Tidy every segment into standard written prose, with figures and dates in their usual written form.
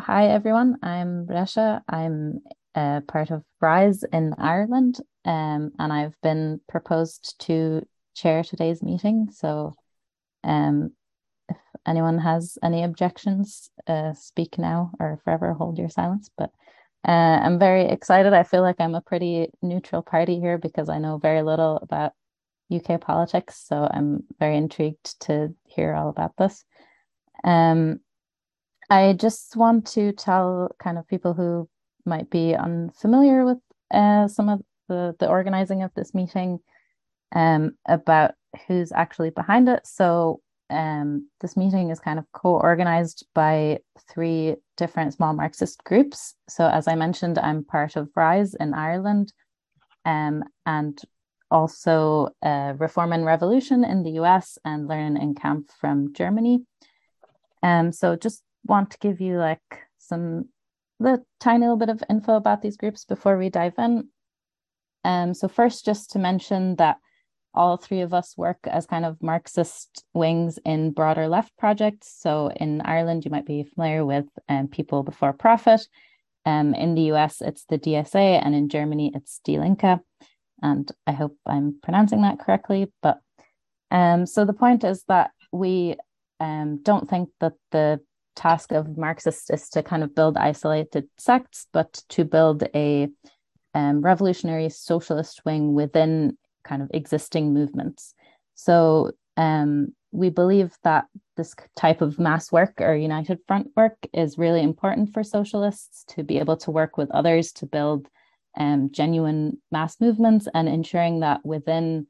Hi everyone, I'm Brescia. I'm part of Rise in Ireland, and I've been proposed to chair today's meeting. So, um, if anyone has any objections, speak now or forever hold your silence. But I'm very excited. I feel like I'm a pretty neutral party here because I know very little about UK politics, so I'm very intrigued to hear all about this. Um, I just want to tell kind of people who might be unfamiliar with some of the organizing of this meeting about who's actually behind it. So this meeting is kind of co-organized by three different small Marxist groups. So as I mentioned, I'm part of Rise in Ireland, and also Reform and Revolution in the US and Learn and Camp from Germany. So just want to give you like the tiny little bit of info about these groups before we dive in. So first, just to mention that all three of us work as kind of Marxist wings in broader left projects. So in Ireland, you might be familiar with People Before Profit. In the US, it's the DSA, and in Germany, it's Die Linke. And I hope I'm pronouncing that correctly. But so the point is that we don't think that the task of Marxists is to kind of build isolated sects, but to build a revolutionary socialist wing within kind of existing movements. So we believe that this type of mass work or united front work is really important for socialists to be able to work with others to build genuine mass movements, and ensuring that within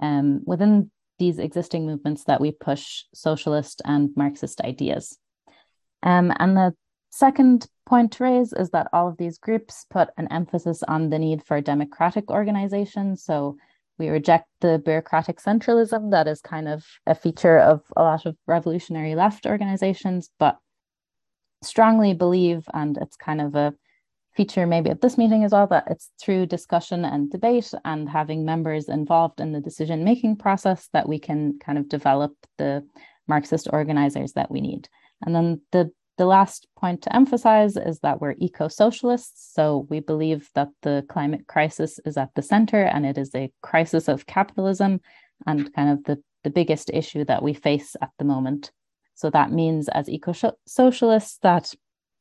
these existing movements that we push socialist and Marxist ideas. And the second point to raise is that all of these groups put an emphasis on the need for democratic organization. So we reject the bureaucratic centralism that is kind of a feature of a lot of revolutionary left organizations, but strongly believe, and it's kind of a feature maybe of this meeting as well, that it's through discussion and debate and having members involved in the decision-making process that we can kind of develop the Marxist organizers that we need. And then the last point to emphasize is that we're eco-socialists. So we believe that the climate crisis is at the center, and it is a crisis of capitalism and kind of the biggest issue that we face at the moment. So that means as eco-socialists that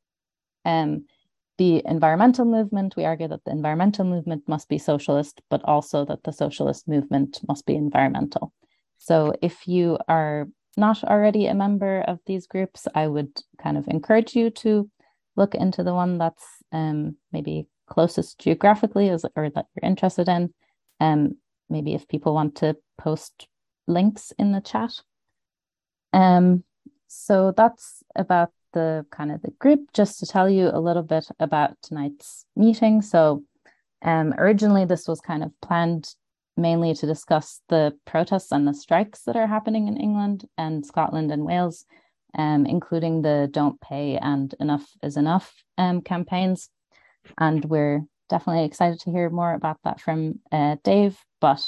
the environmental movement, we argue that the environmental movement must be socialist, but also that the socialist movement must be environmental. So if you are not already a member of these groups, I would kind of encourage you to look into the one that's maybe closest geographically or that you're interested in. Maybe if people want to post links in the chat. So that's about the kind of the group. Just to tell you a little bit about tonight's meeting. So originally this was kind of planned mainly to discuss the protests and the strikes that are happening in England and Scotland and Wales, including the Don't Pay and Enough is Enough campaigns. And we're definitely excited to hear more about that from Dave. But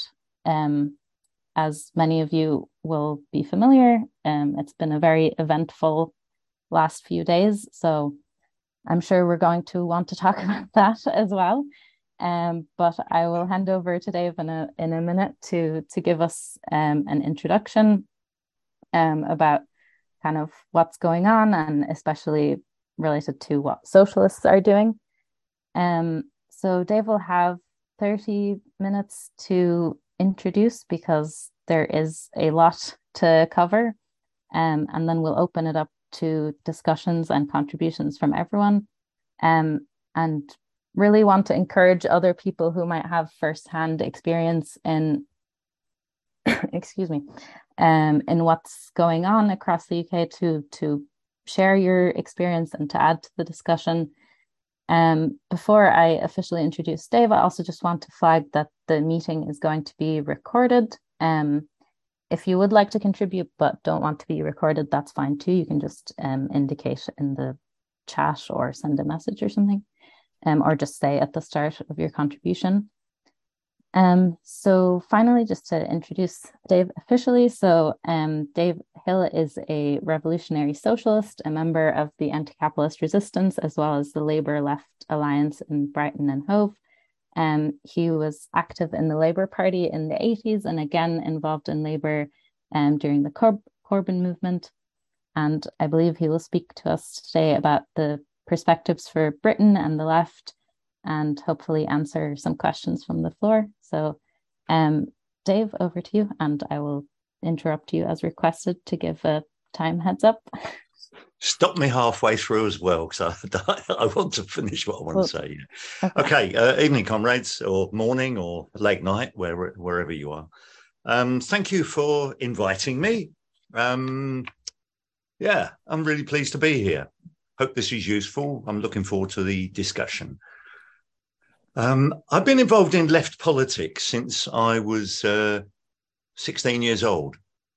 as many of you will be familiar, it's been a very eventful last few days. So I'm sure we're going to want to talk about that as well. But I will hand over to Dave in a minute to give us an introduction about kind of what's going on, and especially related to what socialists are doing. So Dave will have 30 minutes to introduce because there is a lot to cover, and then we'll open it up to discussions and contributions from everyone, and really want to encourage other people who might have firsthand experience in excuse me, in what's going on across the UK to share your experience and to add to the discussion. Before I officially introduce Dave, I also just want to flag that the meeting is going to be recorded. If you would like to contribute but don't want to be recorded, that's fine too. You can just indicate in the chat or send a message or something, or just say at the start of your contribution. So finally, just to introduce Dave officially. So Dave Hill is a revolutionary socialist, a member of the anti-capitalist resistance, as well as the Labour Left Alliance in Brighton and Hove. He was active in the Labour Party in the 80s and again involved in Labour during the Corbyn movement. And I believe he will speak to us today about the perspectives for Britain and the left, and hopefully answer some questions from the floor. So, Dave, over to you, and I will interrupt you as requested to give a time heads up. Stop me halfway through as well, because I want to finish what I want to say. Okay, evening, comrades, or morning, or late night, wherever you are. Thank you for inviting me. Yeah, I'm really pleased to be here. Hope this is useful. I'm looking forward to the discussion. I've been involved in left politics since I was 16 years old.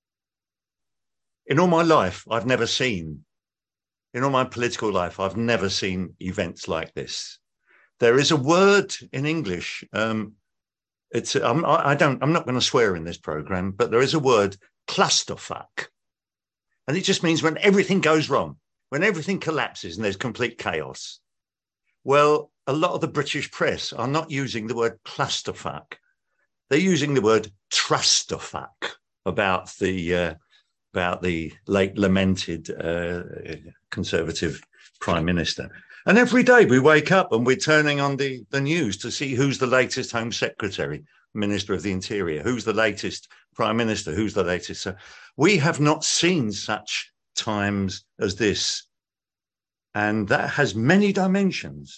In all my life, in all my political life, I've never seen events like this. There is a word in English. I'm not going to swear in this program, but there is a word, clusterfuck. And it just means when everything goes wrong, when everything collapses and there's complete chaos. Well, a lot of the British press are not using the word clusterfuck. They're using the word trusterfuck about the late lamented Conservative Prime Minister. And every day we wake up and we're turning on the news to see who's the latest Home Secretary, Minister of the Interior, who's the latest Prime Minister, who's the latest. We have not seen such times as this. And that has many dimensions.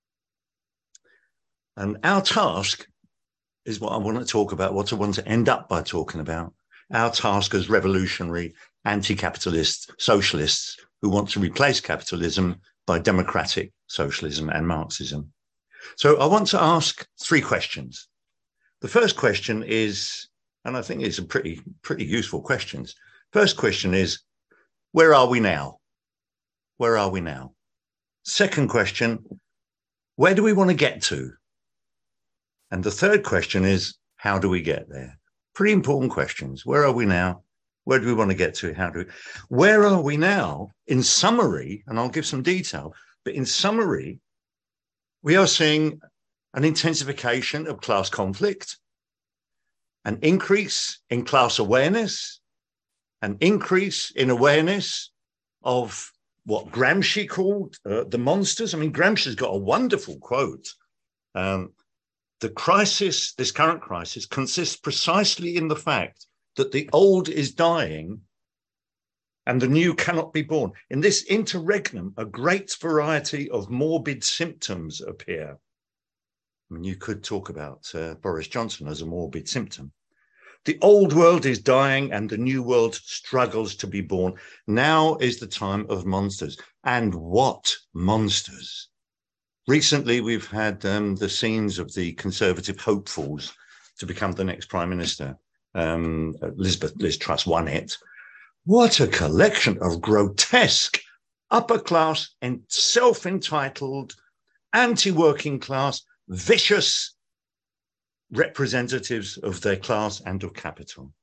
And our task is what I want to talk about, what I want to end up by talking about. Our task as revolutionary, anti-capitalist socialists who want to replace capitalism by democratic socialism and Marxism. So I want to ask three questions. The first question is, and I think it's a pretty useful questions. First question is, where are we now? Where are we now? Second question, where do we want to get to? And the third question is, how do we get there? Pretty important questions. Where are we now? Where do we want to get to? Where are we now? In summary, and I'll give some detail, but in summary, we are seeing an intensification of class conflict, an increase in class awareness, an increase in awareness of what Gramsci called the monsters. I mean, Gramsci's got a wonderful quote. The crisis, this current crisis, consists precisely in the fact that the old is dying and the new cannot be born. In this interregnum, a great variety of morbid symptoms appear. I mean, you could talk about Boris Johnson as a morbid symptom. The old world is dying and the new world struggles to be born. Now is the time of monsters. And what monsters? Recently, we've had the scenes of the Conservative hopefuls to become the next Prime Minister. Liz Truss won it. What a collection of grotesque, upper-class and self-entitled, anti-working class, vicious representatives of their class and of capital.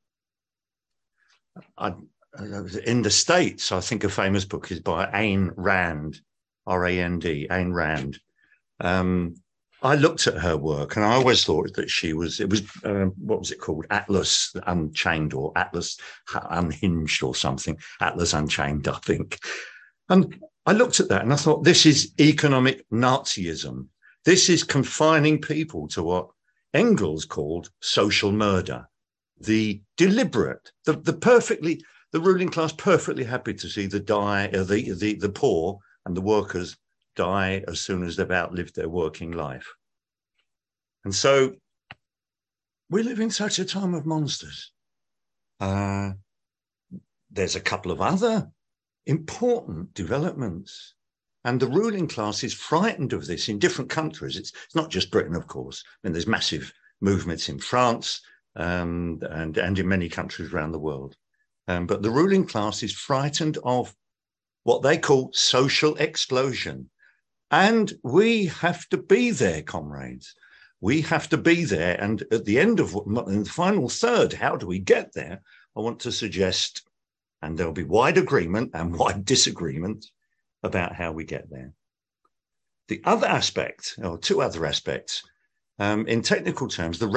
In the States, I think a famous book is by Ayn Rand, R-A-N-D, Ayn Rand. I looked at her work and I always thought that what was it called? Atlas Unchained or Atlas Unhinged or something. Atlas Unchained, I think. And I looked at that and I thought, this is economic Nazism. This is confining people to what Engels called social murder. The deliberate, the ruling class perfectly happy to see the poor and the workers die as soon as they've outlived their working life. And so we live in such a time of monsters. There's a couple of other important developments, and the ruling class is frightened of this in different countries. It's not just Britain, of course. I mean, there's massive movements in France and in many countries around the world. But the ruling class is frightened of what they call social explosion. And we have to be there, comrades. We have to be there. And at the end of in the final third, how do we get there? I want to suggest, and there'll be wide agreement and wide disagreement about how we get there. The other aspect, or two other aspects, in technical terms, the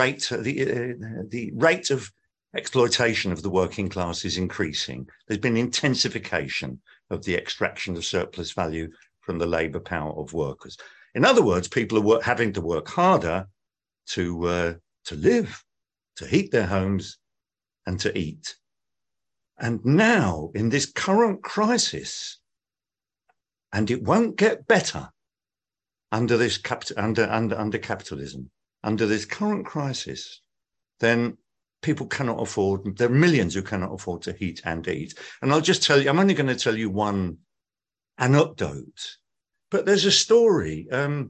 rate of exploitation of the working class is increasing. There's been intensification of the extraction of surplus value from the labour power of workers. In other words, people are having to work harder to live, to heat their homes, and to eat. And now, in this current crisis, and it won't get better under this under capitalism, under this current crisis, then people cannot afford. There are millions who cannot afford to heat and eat. And I'll just tell you, I'm only going to tell you one anecdote, but there's a story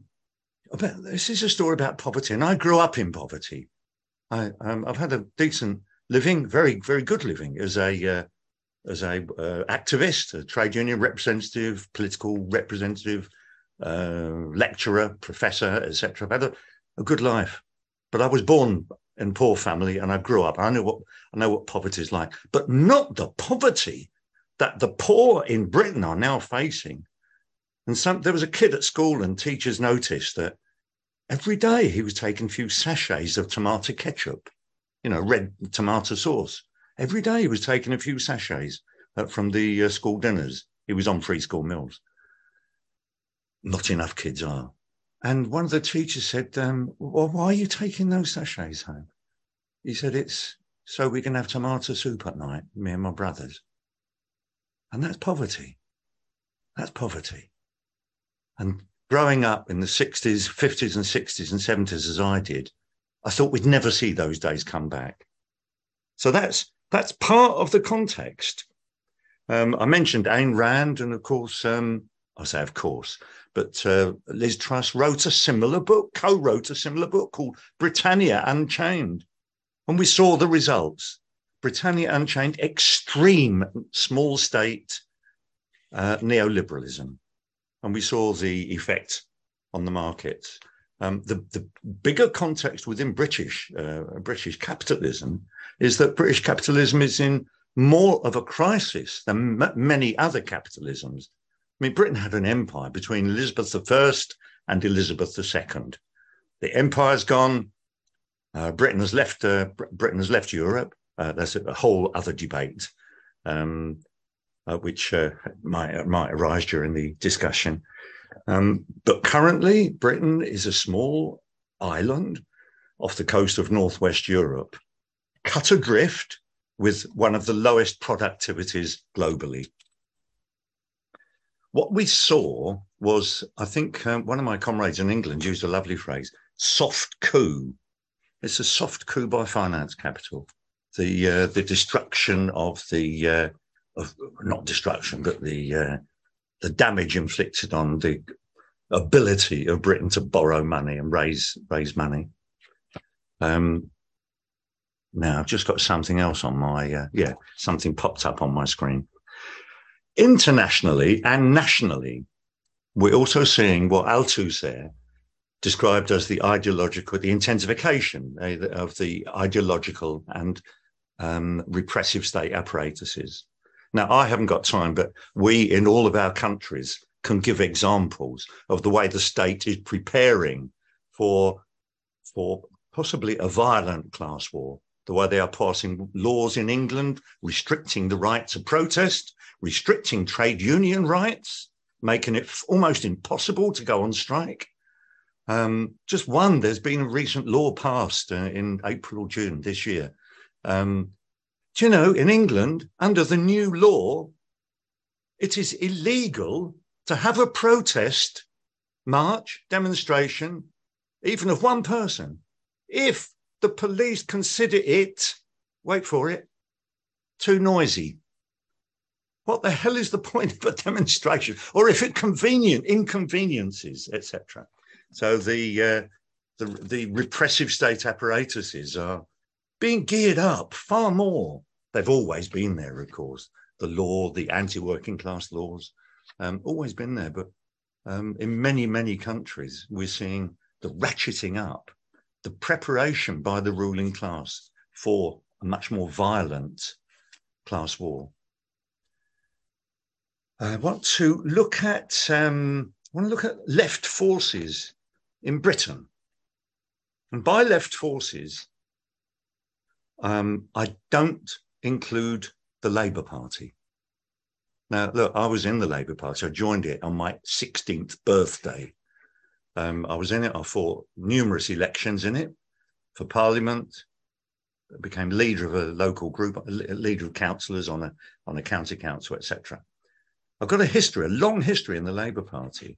this is a story about poverty, and I grew up in poverty. I've had a decent living, very, very good living as a activist, a trade union representative, political representative, lecturer, professor, etc. I've had a good life, but I was born in a poor family, and I grew up. I know what poverty is like, but not the poverty that the poor in Britain are now facing. And there was a kid at school, and teachers noticed that every day he was taking a few sachets of tomato ketchup, red tomato sauce. Every day he was taking a few sachets from the school dinners. He was on free school meals. Not enough kids are. And one of the teachers said, well, why are you taking those sachets home? He said, it's so we can have tomato soup at night, me and my brothers. And that's poverty. That's poverty. And growing up in the 60s, 50s and 60s and 70s, as I did, I thought we'd never see those days come back. So that's part of the context. I mentioned Ayn Rand, and of course, I say of course, but Liz Truss co-wrote a similar book called Britannia Unchained. And we saw the results. Britannia Unchained, extreme small state neoliberalism. And we saw the effect on the markets. The bigger context within British capitalism is that British capitalism is in more of a crisis than many other capitalisms. I mean, Britain had an empire between Elizabeth I and Elizabeth II. The empire's gone. Britain has left Europe. That's a whole other debate, which might arise during the discussion. But currently, Britain is a small island off the coast of northwest Europe, cut adrift with one of the lowest productivities globally. What we saw was, I think one of my comrades in England used a lovely phrase, soft coup. It's a soft coup by finance capital. The destruction of not destruction, but the damage inflicted on the ability of Britain to borrow money and raise money. Now I've just got something else on my something popped up on my screen. Internationally and nationally, we're also seeing what Althusser described as the intensification of the ideological and repressive state apparatuses. Now, I haven't got time, but we in all of our countries can give examples of the way the state is preparing for possibly a violent class war, the way they are passing laws in England restricting the right to protest, restricting trade union rights, making it almost impossible to go on strike. Just one, there's been a recent law passed in April or June this year. Do you know, in England, under the new law, it is illegal to have a protest, march, demonstration, even of one person, if the police consider it, wait for it, too noisy. What the hell is the point of a demonstration? Or if it inconveniences, etc. So the repressive state apparatuses are being geared up far more. They've always been there, of course. The law, the anti-working class laws, always been there. But in many, many countries, we're seeing the ratcheting up the preparation by the ruling class for a much more violent class war. I want to look at left forces in Britain. And by left forces, I don't include the Labour Party. Now, look, I was in the Labour Party. I joined it on my 16th birthday. I was in it. I fought numerous elections in it for Parliament. I became leader of a local group, leader of councillors on a county council, etc. I've got a long history in the Labour Party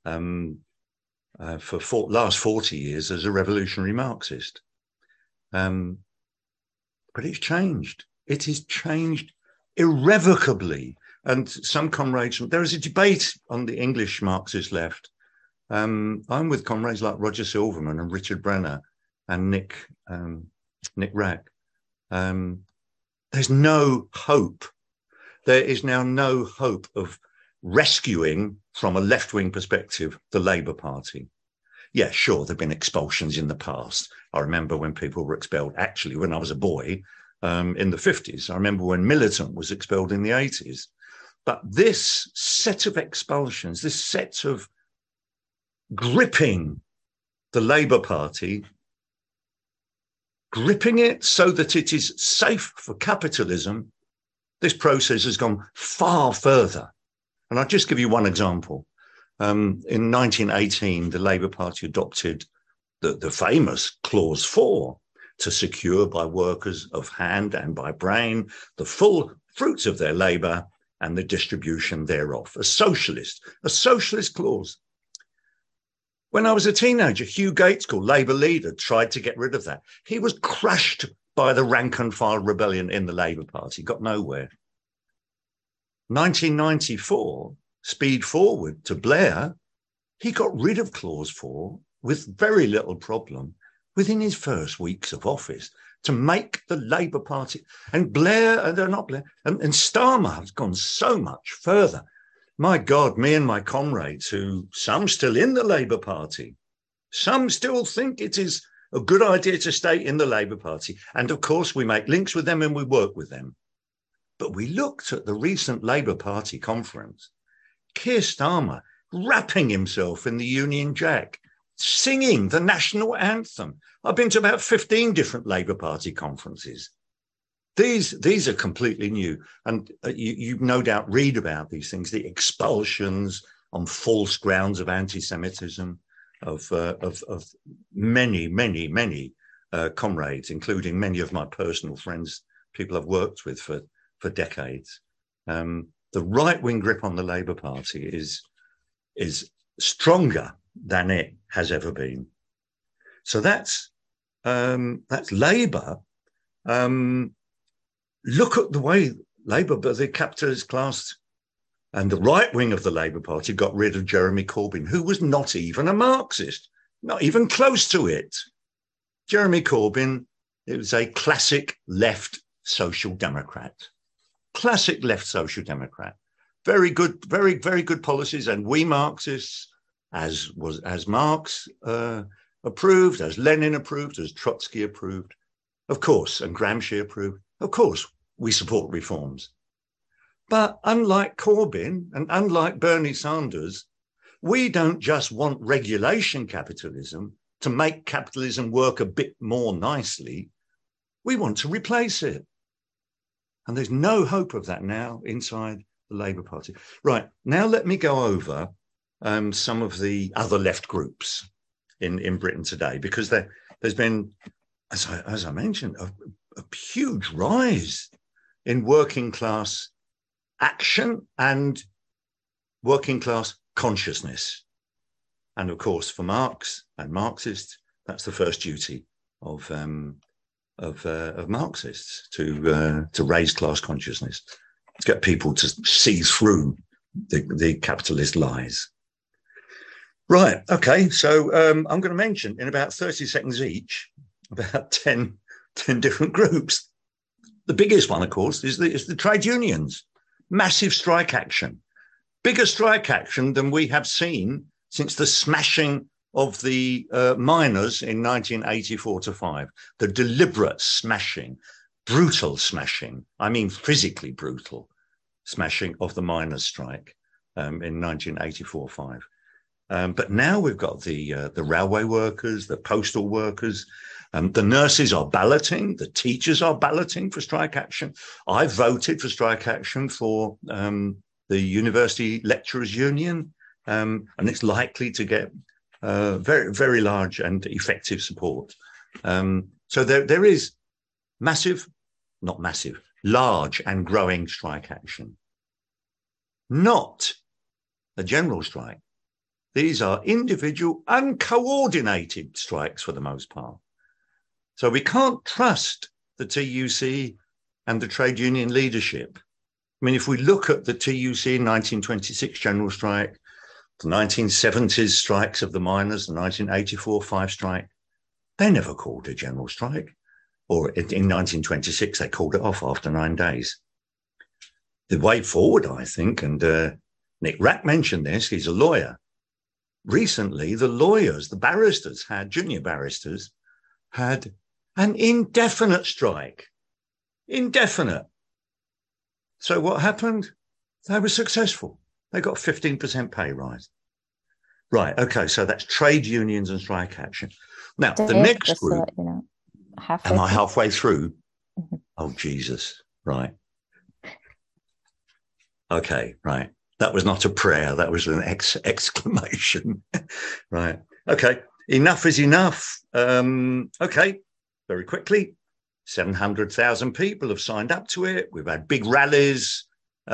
for last 40 years as a revolutionary Marxist. But it's changed. It has changed irrevocably. And some comrades, there is a debate on the English Marxist left. I'm with comrades like Roger Silverman and Richard Brenner and Nick Rack. There's no hope. There is now no hope of rescuing, from a left-wing perspective, the Labour Party. Yeah, sure, there have been expulsions in the past. I remember when people were expelled, actually, when I was a boy, in the 50s. I remember when Militant was expelled in the 80s. But this set of expulsions, this set of gripping the Labour Party, gripping it so that it is safe for capitalism, this process has gone far further. And I'll just give you one example. In 1918, the Labour Party adopted the famous Clause 4 to secure by workers of hand and by brain the full fruits of their labour and the distribution thereof. A socialist clause. When I was a teenager, Hugh Gaitskell, Labour leader, tried to get rid of that. He was crushed by the rank and file rebellion in the Labour Party, got nowhere. 1994, speed forward to Blair, he got rid of Clause 4 with very little problem within his first weeks of office to make the Labour Party. And Blair, and Starmer has gone so much further. My God, me and my comrades, who some still in the Labour Party, some still think it is a good idea to stay in the Labour Party. And of course, we make links with them and we work with them. But we looked at the recent Labour Party conference, Keir Starmer wrapping himself in the Union Jack, singing the national anthem. I've been to about 15 different Labour Party conferences. These are completely new. And you no doubt read about these things, the expulsions on false grounds of anti-Semitism of many comrades, including many of my personal friends, people I've worked with for decades. The right-wing grip on the Labour Party is stronger than it has ever been. So that's Labour. Look at the way Labour, the capitalist class and the right wing of the Labour Party got rid of Jeremy Corbyn, who was not even a Marxist, not even close to it. Jeremy Corbyn, it was a classic left social democrat. Classic left social democrat. Very good, very, very good policies. And we Marxists, as Marx approved, as Lenin approved, as Trotsky approved, of course, and Gramsci approved, of course, we support reforms. But unlike Corbyn and unlike Bernie Sanders, we don't just want regulation capitalism to make capitalism work a bit more nicely. We want to replace it. And there's no hope of that now inside the Labour Party. Right, now let me go over some of the other left groups in Britain today, because there's been, as I mentioned, a huge rise in working class action and working class consciousness. And of course, for Marx and Marxists, that's the first duty of Marxists, to raise class consciousness, to get people to see through the capitalist lies. Right, okay, so I'm going to mention in about 30 seconds each about 10 different groups. The biggest one, of course, is the trade unions. Massive strike action. Bigger strike action than we have seen since the smashing of the miners in 1984 to 5, the deliberate smashing, brutal smashing, I mean physically brutal smashing of the miners' strike in 1984-5. But now we've got the railway workers, the postal workers, the nurses are balloting, the teachers are balloting for strike action. I voted for strike action for the University Lecturers Union, and it's likely to get very, very large and effective support. So there is large and growing strike action. Not a general strike. These are individual, uncoordinated strikes for the most part. So we can't trust the TUC and the trade union leadership. I mean, if we look at the TUC 1926 general strike, the 1970s strikes of the miners, the 1984-5 strike, they never called a general strike. Or in 1926, they called it off after 9 days. The way forward, I think, and Nick Rack mentioned this, he's a lawyer. Recently, the lawyers, the barristers junior barristers, had an indefinite strike. Indefinite. So what happened? They were successful. They got 15% pay rise. Right, okay, so that's trade unions and strike action. Now, the next group, am I halfway through? Mm-hmm. Oh, Jesus, right. Okay, right. That was not a prayer. That was an exclamation. Right. Okay. Enough is enough. Okay. Very quickly. 700,000 people have signed up to it. We've had big rallies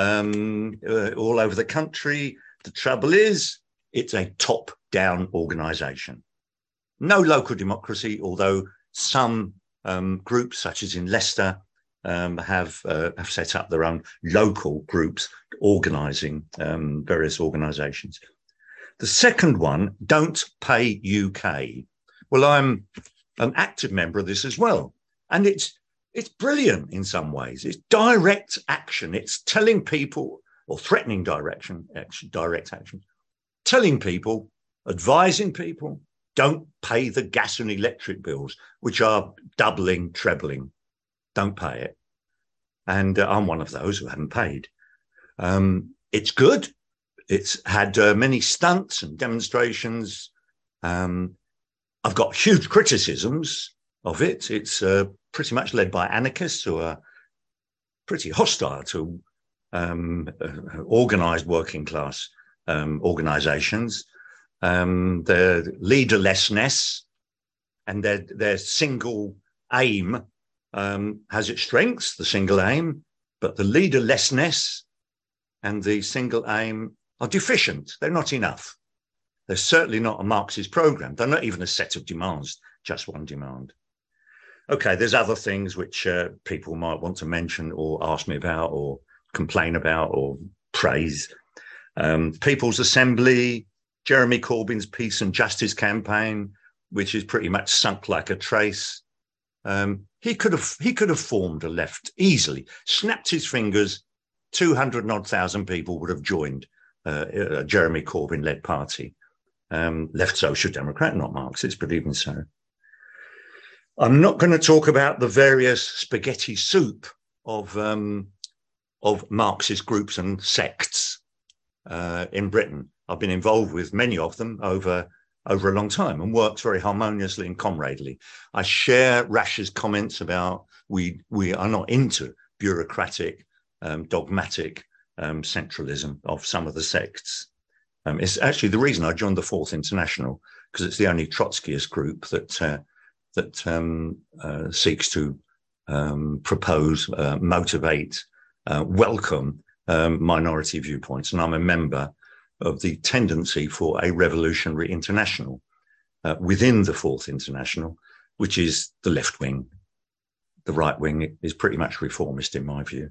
all over the country. The trouble is, it's a top-down organisation. No local democracy, although some groups, such as in Leicester, have set up their own local groups organising various organisations. The second one, Don't Pay UK. Well, I'm an active member of this as well. And it's brilliant in some ways. It's direct action. It's telling people, or threatening direct action, telling people, advising people, don't pay the gas and electric bills, which are doubling, trebling. Don't pay it. And I'm one of those who haven't paid. It's good. It's had many stunts and demonstrations. I've got huge criticisms of it. It's pretty much led by anarchists who are pretty hostile to organised working class organisations. Their leaderlessness and their single aim has its strengths, the single aim, but the leaderlessness and the single aim are deficient. They're not enough. They're certainly not a Marxist program. They're not even a set of demands, just one demand. Okay, there's other things which people might want to mention or ask me about or complain about or praise. People's Assembly, Jeremy Corbyn's Peace and Justice campaign, which is pretty much sunk like a trace. He could have formed a left easily, snapped his fingers, 200,000 people would have joined a Jeremy Corbyn-led party. Left Social Democrat, not Marxist, but even so. I'm not going to talk about the various spaghetti soup of Marxist groups and sects in Britain. I've been involved with many of them over a long time and worked very harmoniously and comradely. I share Rash's comments about we are not into bureaucratic, dogmatic centralism of some of the sects. It's actually the reason I joined the Fourth International, because it's the only Trotskyist group that seeks to propose, motivate, welcome minority viewpoints. And I'm a member of the Tendency for a Revolutionary International within the Fourth International, which is the left wing. The right wing is pretty much reformist in my view.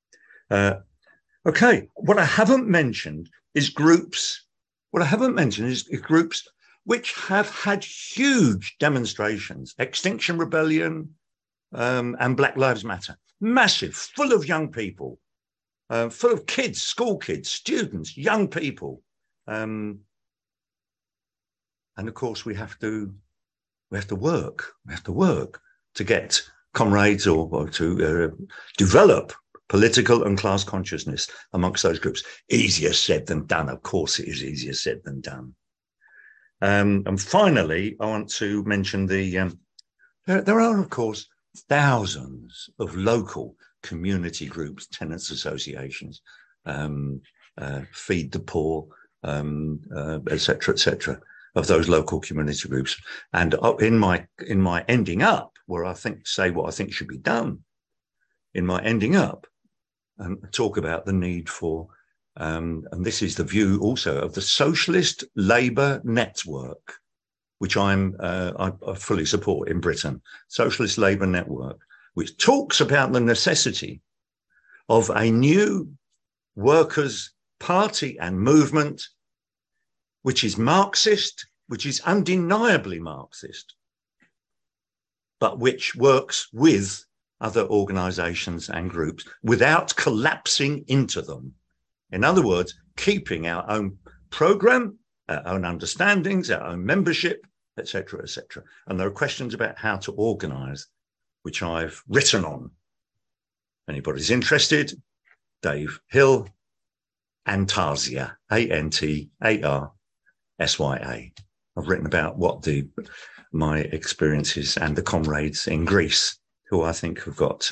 Okay, what I haven't mentioned is groups. What I haven't mentioned is groups which have had huge demonstrations, Extinction Rebellion and Black Lives Matter, massive, full of young people, full of kids, school kids, students, young people. And of course, we have to work. We have to work to get comrades or to develop political and class consciousness amongst those groups. Easier said than done. Of course, it is easier said than done. And finally, I want to mention there are, of course, thousands of local community groups, tenants associations, Feed the Poor, et cetera, of those local community groups. And in my ending up, where I say what I think should be done, in my ending up, talk about the need for, and this is the view also of the Socialist Labour Network, which I fully support in Britain, Socialist Labour Network, which talks about the necessity of a new workers' party and movement, which is Marxist, which is undeniably Marxist, but which works with other organisations and groups without collapsing into them. In other words, keeping our own programme, our own understandings, our own membership, etc., etc. And there are questions about how to organise, which I've written on. Anybody's interested, Dave Hill, Antarsya, Antarsya. I've written about what my experiences and the comrades in Greece, who I think have got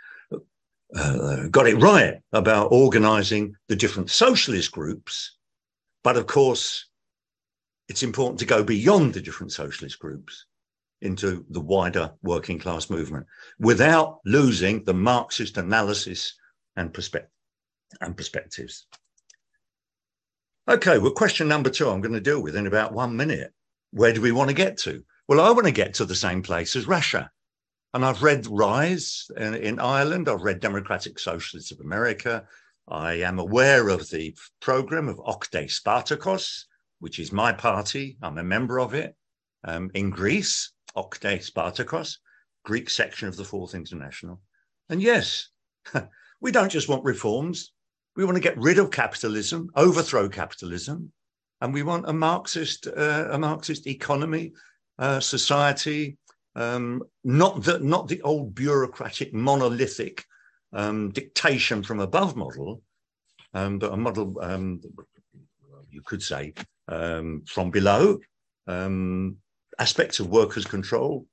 it right about organising the different socialist groups. But of course, it's important to go beyond the different socialist groups into the wider working class movement without losing the Marxist analysis and perspectives. Okay, well, question number 2 I'm going to deal with in about 1 minute. Where do we want to get to? Well, I want to get to the same place as Russia. And I've read Rise in Ireland. I've read Democratic Socialists of America. I am aware of the program of Octe Spartakos, which is my party. I'm a member of it. In Greece, Octe Spartakos, Greek section of the Fourth International. And yes, we don't just want reforms. We want to get rid of capitalism, overthrow capitalism, and we want a Marxist economy, society, not the old bureaucratic, monolithic dictation from above model, but a model, you could say, from below, aspects of workers' control.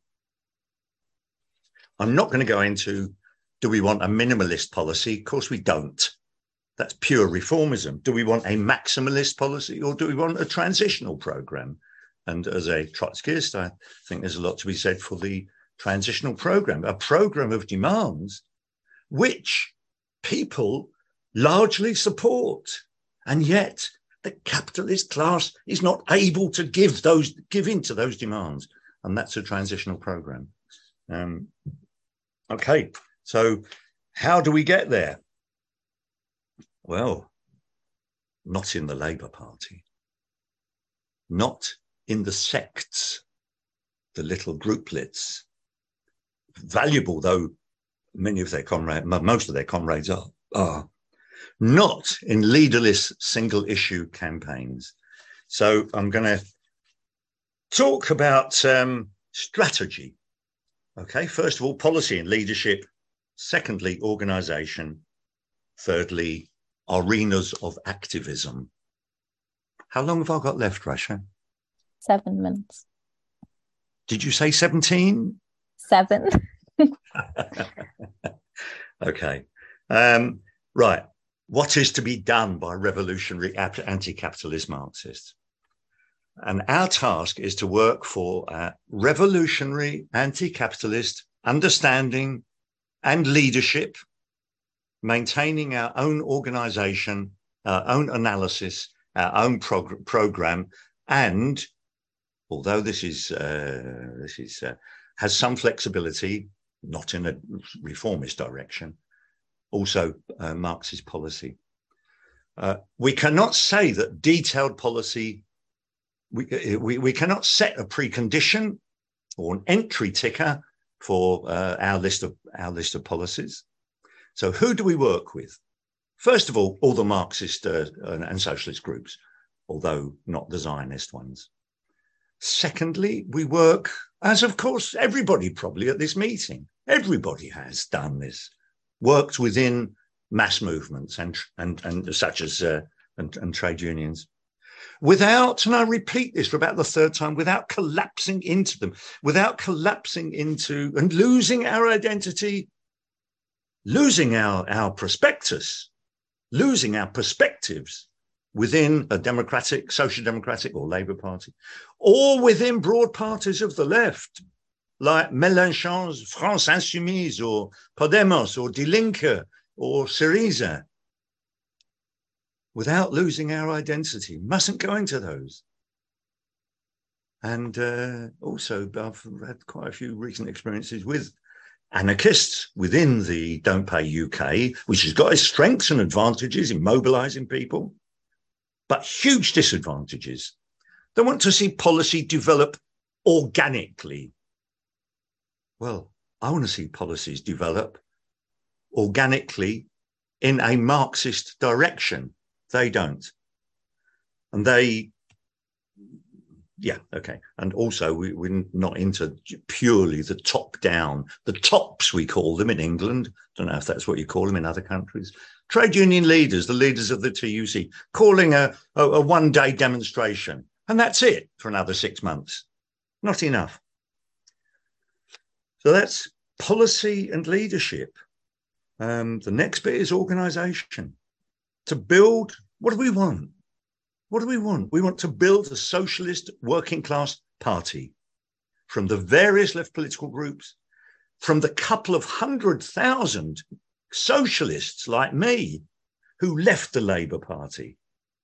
I'm not going to go into, do we want a minimalist policy? Of course we don't. That's pure reformism. Do we want a maximalist policy or do we want a transitional program? And as a Trotskyist, I think there's a lot to be said for the transitional program, a program of demands which people largely support. And yet the capitalist class is not able to give in to those demands. And that's a transitional program. Okay, so how do we get there? Well, not in the Labour Party, not in the sects, the little grouplets, valuable though many of their comrades, most of their comrades are, not in leaderless single issue campaigns. So I'm going to talk about strategy. Okay, first of all, policy and leadership. Secondly, organisation. Thirdly, arenas of activism. How long have I got left, Rasha? 7 minutes. Did you say 17? 7. Okay. Right. What is to be done by revolutionary anti-capitalist Marxists? And our task is to work for revolutionary anti-capitalist understanding and leadership, maintaining our own organisation, our own analysis, our own program, and although this has some flexibility, not in a reformist direction, also Marxist policy. We cannot say that detailed policy. We cannot set a precondition or an entry ticker for our list of policies. So who do we work with? First of all the Marxist and socialist groups, although not the Zionist ones. Secondly, we work, as of course everybody probably at this meeting, everybody has done this, worked within mass movements and such as and trade unions, without, and I repeat this for about the third time, without collapsing into them, without collapsing into and losing our identity, losing our prospectus, losing our perspectives within a democratic, social democratic or Labour Party, or within broad parties of the left, like Mélenchon's France Insoumise or Podemos or Die Linke or Syriza, without losing our identity. Mustn't go into those. And also, I've had quite a few recent experiences with anarchists within the Don't Pay UK, which has got its strengths and advantages in mobilising people, but huge disadvantages. They want to see policy develop organically. Well, I want to see policies develop organically in a Marxist direction. They don't. And And also we're not into purely the top down, the tops we call them in England. Don't know if that's what you call them in other countries. Trade union leaders, the leaders of the TUC, calling a one-day demonstration. And that's it for another 6 months. Not enough. So that's policy and leadership. The next bit is organisation. To build, what do we want? What do we want? We want to build a socialist working class party from the various left political groups, from the couple of 100,000 socialists like me who left the Labour Party.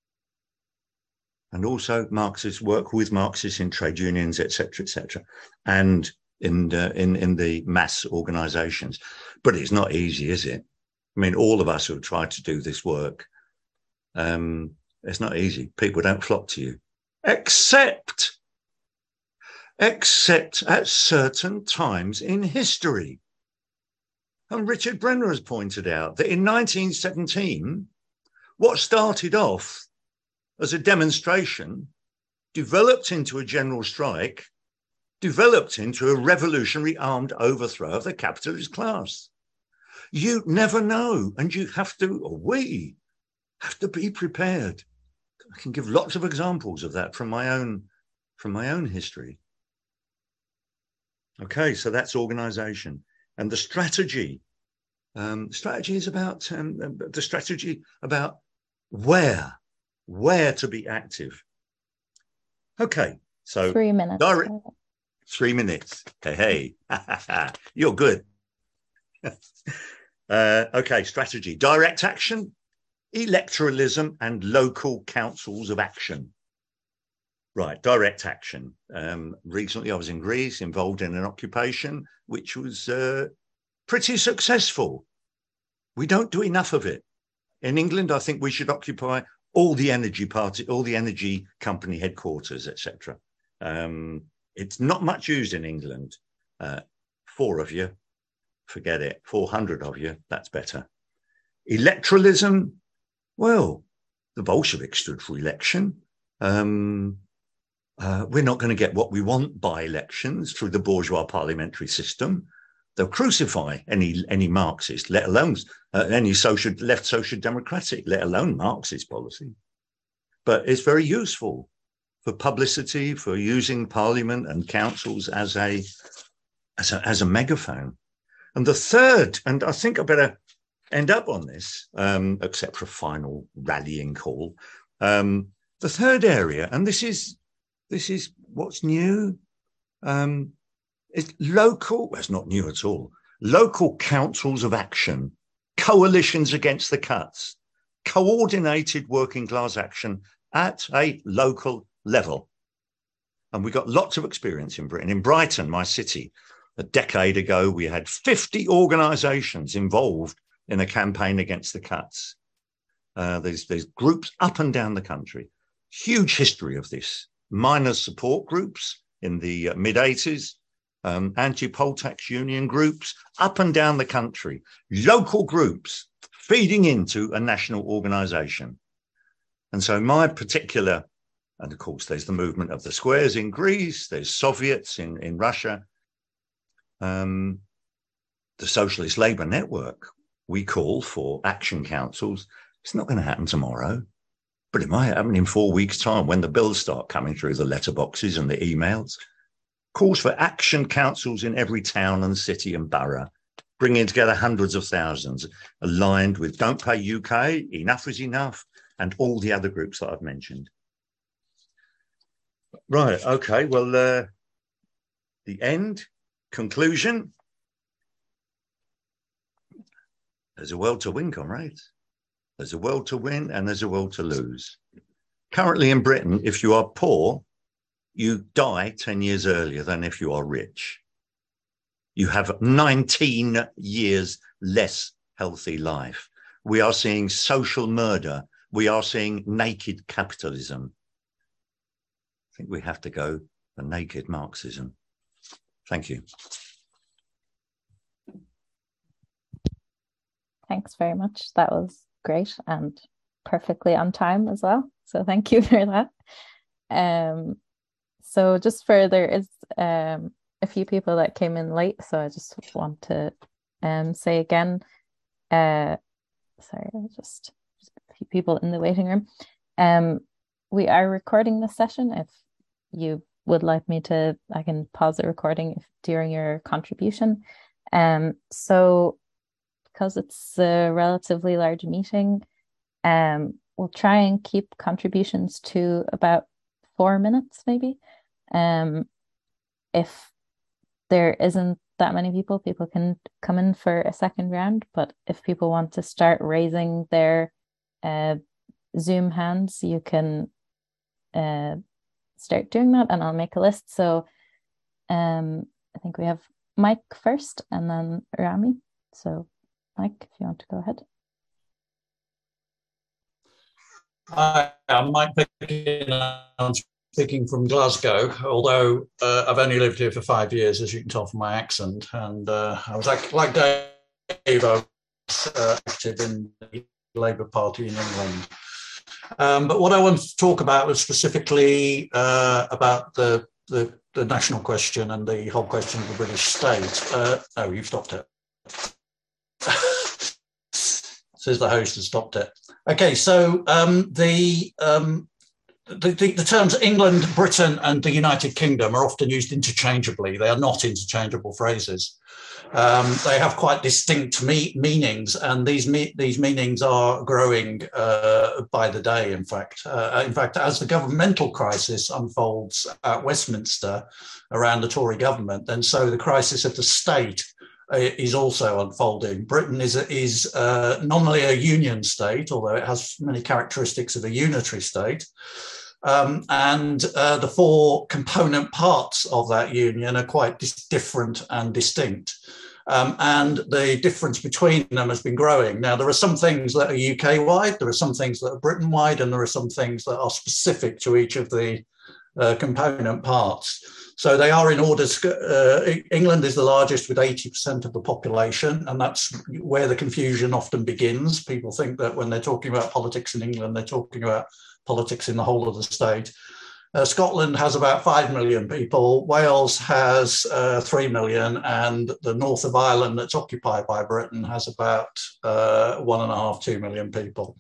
And also Marxists, work with Marxists in trade unions, etc., and in the mass organisations. But it's not easy, is it? I mean, all of us who have tried to do this work, it's not easy. People don't flock to you, except at certain times in history. And Richard Brenner has pointed out that in 1917, what started off as a demonstration developed into a general strike, developed into a revolutionary armed overthrow of the capitalist class. You never know, and you have to, or we have to be prepared. I can give lots of examples of that from my own history. Okay, so that's organisation. And the strategy. Strategy is about the strategy about where to be active. Okay, so 3 minutes. 3 minutes. Hey, you're good. Okay, strategy. Direct action, electoralism, and local councils of action. Right, direct action. Recently, I was in Greece, involved in an occupation which was pretty successful. We don't do enough of it. In England, I think we should occupy all the energy company headquarters, etc. It's not much used in England. 4 of you, forget it. 400 of you, that's better. Electoralism, well, the Bolsheviks stood for election. We're not going to get what we want by elections through the bourgeois parliamentary system. They'll crucify any Marxist, let alone any left social democratic, let alone Marxist policy. But it's very useful for publicity, for using parliament and councils as a megaphone. And the third, and I think I better end up on this, except for a final rallying call. The third area, and this is what's new. It's local, well, it's not new at all, local councils of action, coalitions against the cuts, coordinated working class action at a local level. And we got lots of experience in Britain. In Brighton, my city, a decade ago, we had 50 organisations involved in a campaign against the cuts. There's groups up and down the country. Huge history of this. Miners' support groups in the mid-80s, anti-poll tax union groups up and down the country, local groups feeding into a national organisation. And so my particular And of course, there's the movement of the squares in Greece, there's Soviets in Russia. The Socialist Labour Network, we call for action councils. It's not going to happen tomorrow, but it might happen in 4 weeks' time when the bills start coming through the letterboxes and the emails. Calls for action councils in every town and city and borough, bringing together hundreds of thousands, aligned with Don't Pay UK, Enough is Enough, and all the other groups that I've mentioned. Right, okay, well, the end, conclusion. There's a world to win, comrades. There's a world to win and there's a world to lose. Currently in Britain, if you are poor, you die 10 years earlier than if you are rich. You have 19 years less healthy life. We are seeing social murder. We are seeing naked capitalism. I think we have to go for naked Marxism. Thank you. Thanks very much. That was great and perfectly on time as well. So thank you for that. So just there is a few people that came in late. So I just want to say again, sorry, just a few people in the waiting room. We are recording this session. If you would like me to, I can pause the recording during your contribution. So because it's a relatively large meeting, we'll try and keep contributions to about 4 minutes, maybe. If there isn't that many people, people can come in for a second round. But if people want to start raising their Zoom hands, you can start doing that, and I'll make a list. So I think we have Mike first, and then Rami. So Mike, if you want to go ahead. Hi, I'm Mike Pickin. I'm speaking from Glasgow, although I've only lived here for 5 years, as you can tell from my accent. And I was like Dave, I was active in the Labour Party in England. But what I wanted to talk about was specifically about the national question and the whole question of the British state. No, you've stopped it. Says the host has stopped it. Okay, so the terms England, Britain, and the United Kingdom are often used interchangeably. They are not interchangeable phrases. They have quite distinct meanings, and these meanings are growing by the day. In fact, as the governmental crisis unfolds at Westminster around the Tory government, then so the crisis of the state is also unfolding. Britain is nominally a union state, although it has many characteristics of a unitary state. And the 4 component parts of that union are quite different and distinct. And the difference between them has been growing. Now, there are some things that are UK-wide, there are some things that are Britain-wide, and there are some things that are specific to each of the component parts. So they are in order. England is the largest with 80% of the population, and that's where the confusion often begins. People think that when they're talking about politics in England, they're talking about politics in the whole of the state. Scotland has about 5 million people. Wales has 3 million, and the north of Ireland that's occupied by Britain has about 1.5, 2 million people.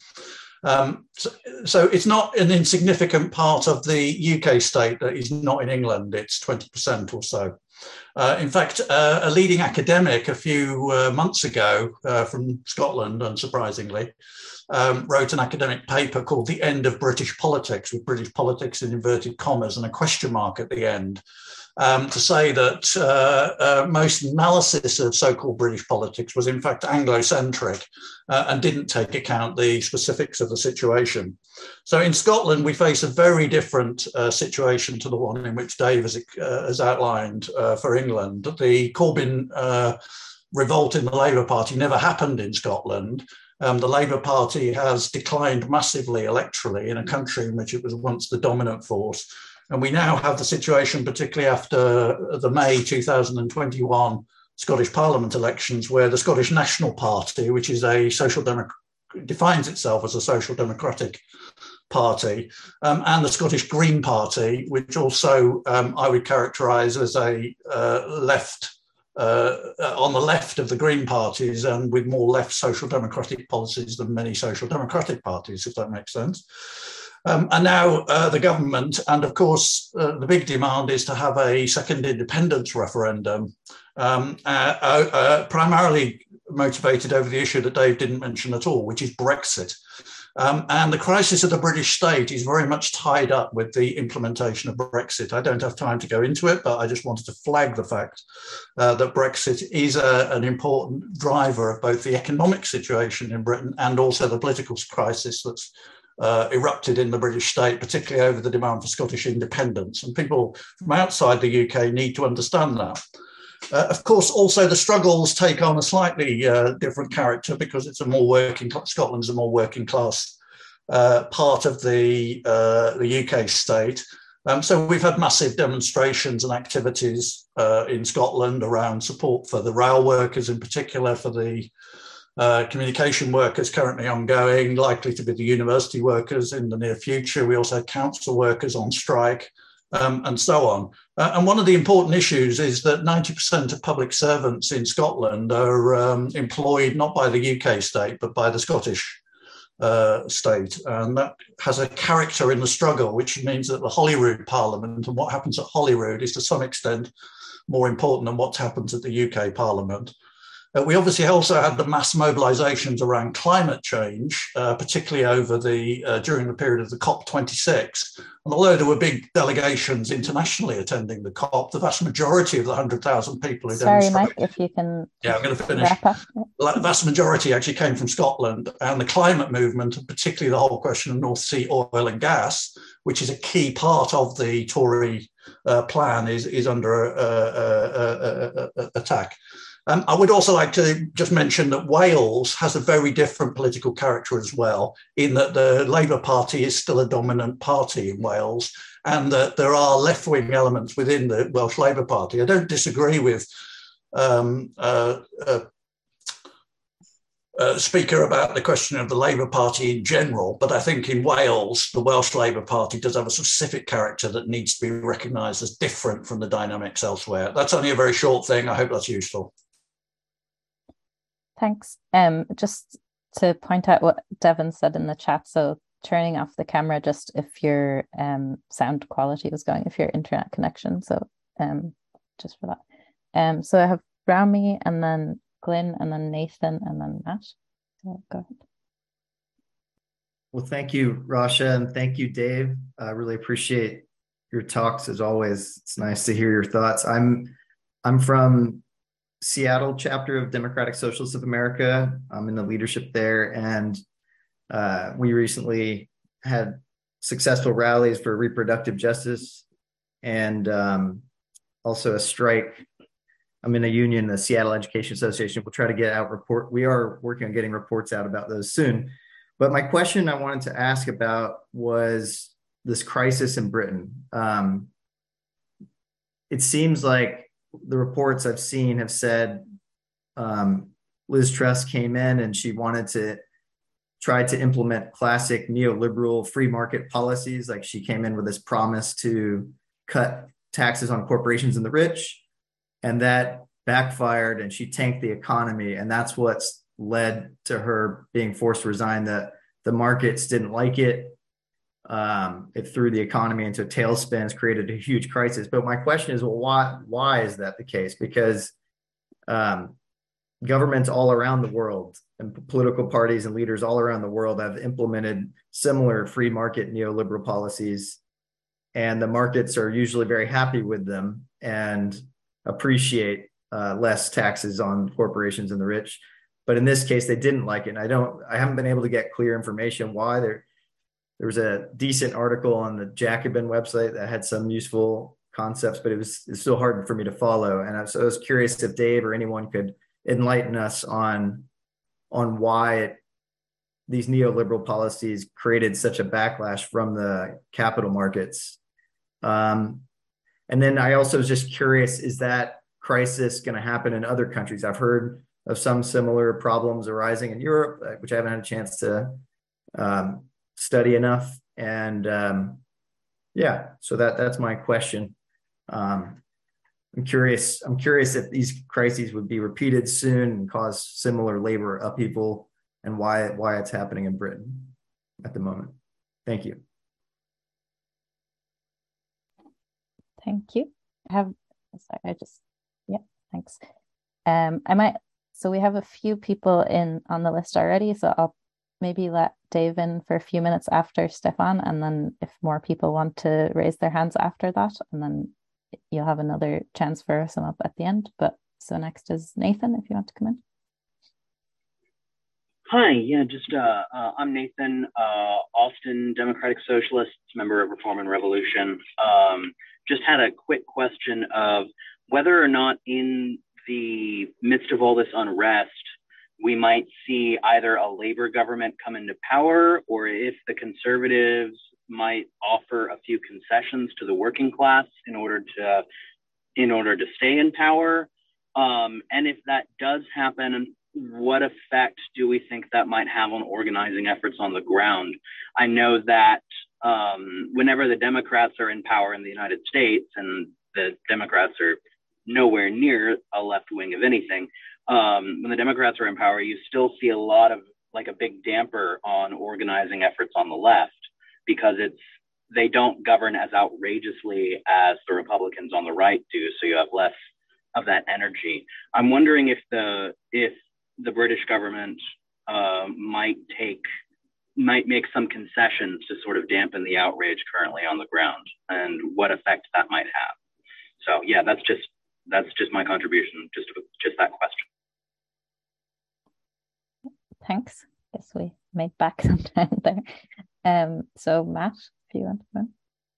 So it's not an insignificant part of the UK state that is not in England. It's 20% or so. In fact, a leading academic a few months ago from Scotland, unsurprisingly, wrote an academic paper called The End of British Politics, with British politics in inverted commas and a question mark at the end, to say that most analysis of so-called British politics was in fact Anglo-centric and didn't take account the specifics of the situation. So in Scotland, we face a very different situation to the one in which Dave has outlined for England. The Corbyn revolt in the Labour Party never happened in Scotland. The Labour Party has declined massively electorally in a country in which it was once the dominant force. And we now have the situation, particularly after the May 2021 Scottish Parliament elections, where the Scottish National Party, which is a defines itself as a social democratic Party, and the Scottish Green Party, which also I would characterise as a left, on the left of the Green parties and with more left social democratic policies than many social democratic parties, if that makes sense. And now the government, and of course, the big demand is to have a second independence referendum, primarily motivated over the issue that Dave didn't mention at all, which is Brexit. And the crisis of the British state is very much tied up with the implementation of Brexit. I don't have time to go into it, but I just wanted to flag the fact that Brexit is an important driver of both the economic situation in Britain and also the political crisis that's erupted in the British state, particularly over the demand for Scottish independence. And people from outside the UK need to understand that. Of course, also the struggles take on a slightly different character because it's Scotland's a more working class part of the UK state. So we've had massive demonstrations and activities in Scotland around support for the rail workers, in particular for the communication workers currently ongoing, likely to be the university workers in the near future. We also had council workers on strike, and so on. And one of the important issues is that 90% of public servants in Scotland are employed not by the UK state, but by the Scottish state. And that has a character in the struggle, which means that the Holyrood Parliament and what happens at Holyrood is to some extent more important than what happens at the UK Parliament. We obviously also had the mass mobilisations around climate change, particularly over during the period of the COP26. And although there were big delegations internationally attending the COP, the vast majority of the 100,000 people who demonstrated... Sorry, Mike, if you can... Yeah, I'm going to finish. The vast majority actually came from Scotland, and the climate movement, and particularly the whole question of North Sea oil and gas, which is a key part of the Tory plan, is under attack. I would also like to just mention that Wales has a very different political character as well, in that the Labour Party is still a dominant party in Wales, and that there are left-wing elements within the Welsh Labour Party. I don't disagree with Speaker about the question of the Labour Party in general, but I think in Wales, the Welsh Labour Party does have a specific character that needs to be recognised as different from the dynamics elsewhere. That's only a very short thing. I hope that's useful. Thanks. Just to point out what Devin said in the chat, so turning off the camera just if your sound quality is going, if your internet connection. So just for that. So I have Rami and then Glyn and then Nathan and then Matt. So go ahead. Well, thank you, Rasha, and thank you, Dave. I really appreciate your talks as always. It's nice to hear your thoughts. I'm from Seattle chapter of Democratic Socialists of America. I'm in the leadership there, and we recently had successful rallies for reproductive justice and also a strike. I'm in a union, the Seattle Education Association. We'll try to get out we are working on getting reports out about those soon. But my question I wanted to ask about was this crisis in Britain. It seems like the reports I've seen have said Liz Truss came in and she wanted to try to implement classic neoliberal free market policies. Like she came in with this promise to cut taxes on corporations and the rich, and that backfired and she tanked the economy. And that's what's led to her being forced to resign. The markets didn't like it. It threw the economy into a tailspin, it's created a huge crisis. But my question is, well, why is that the case? Because governments all around the world and political parties and leaders all around the world have implemented similar free market neoliberal policies, and the markets are usually very happy with them and appreciate less taxes on corporations and the rich. But in this case, they didn't like it. And I haven't been able to get clear information why. There was a decent article on the Jacobin website that had some useful concepts, but it's still hard for me to follow. And I was curious if Dave or anyone could enlighten us on why these neoliberal policies created such a backlash from the capital markets. And then I also was just curious, is that crisis going to happen in other countries? I've heard of some similar problems arising in Europe, which I haven't had a chance to study enough. And yeah, so that's my question. I'm curious if these crises would be repeated soon and cause similar labor upheaval, and why it's happening in Britain at the moment. Thank you. Thank you. Thanks. So we have a few people on the list already, so I'll maybe let Dave in for a few minutes after Stefan, and then if more people want to raise their hands after that, and then you'll have another chance for some up at the end. But so next is Nathan, if you want to come in. Hi, yeah, I'm Nathan, Austin Democratic Socialists, member of Reform and Revolution. Just had a quick question of whether or not in the midst of all this unrest, we might see either a Labor government come into power, or if the Conservatives might offer a few concessions to the working class in order to stay in power. And if that does happen, what effect do we think that might have on organizing efforts on the ground? I know that whenever the Democrats are in power in the United States, and the Democrats are nowhere near a left wing of anything, when the Democrats are in power, you still see a lot of a big damper on organizing efforts on the left, because they don't govern as outrageously as the Republicans on the right do. So you have less of that energy. I'm wondering if the British government might make some concessions to sort of dampen the outrage currently on the ground, and what effect that might have. So yeah, that's just my contribution, just that question. Thanks. Guess we made back some time there. So Matt, if you want to go.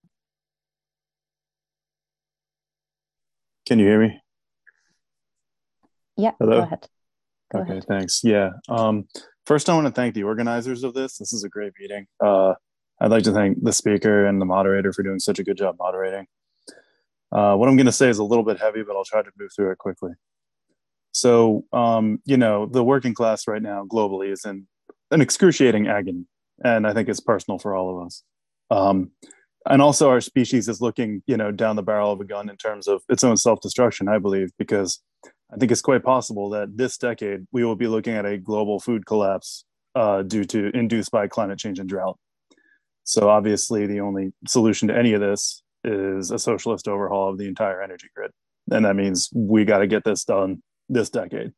Can you hear me? Yeah, hello. Go ahead. Go ahead. Thanks. Yeah. First, I want to thank the organizers of this. This is a great meeting. I'd like to thank the speaker and the moderator for doing such a good job moderating. What I'm going to say is a little bit heavy, but I'll try to move through it quickly. So, the working class right now globally is in an excruciating agony, and I think it's personal for all of us. And also our species is looking, down the barrel of a gun in terms of its own self-destruction, I believe, because I think it's quite possible that this decade we will be looking at a global food collapse induced by climate change and drought. So obviously the only solution to any of this is a socialist overhaul of the entire energy grid. And that means we got to get this done this decade.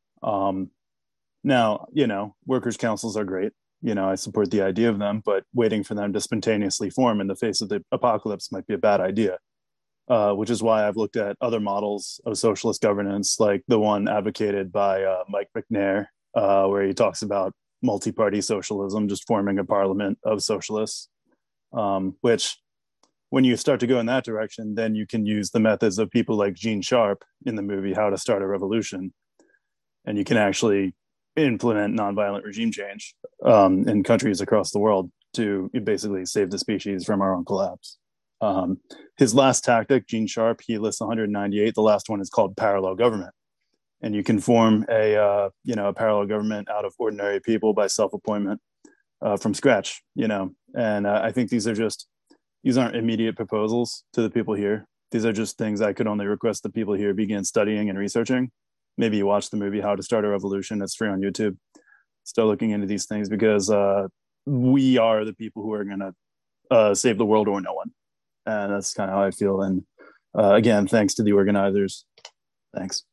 Now, workers' councils are great. I support the idea of them, but waiting for them to spontaneously form in the face of the apocalypse might be a bad idea. Which is why I've looked at other models of socialist governance, like the one advocated by Mike McNair, where he talks about multi-party socialism, just forming a parliament of socialists, which when you start to go in that direction, then you can use the methods of people like Gene Sharp in the movie How to Start a Revolution, and you can actually implement nonviolent regime change in countries across the world to basically save the species from our own collapse. His last tactic, Gene Sharp, he lists 198. The last one is called parallel government. And you can form a parallel government out of ordinary people by self-appointment from scratch, And I think these aren't immediate proposals to the people here. These are just things I could only request the people here begin studying and researching. Maybe you watch the movie How to Start a Revolution. It's free on YouTube. Start looking into these things, because we are the people who are going to save the world, or no one. And that's kind of how I feel. And again, thanks to the organizers. Thanks.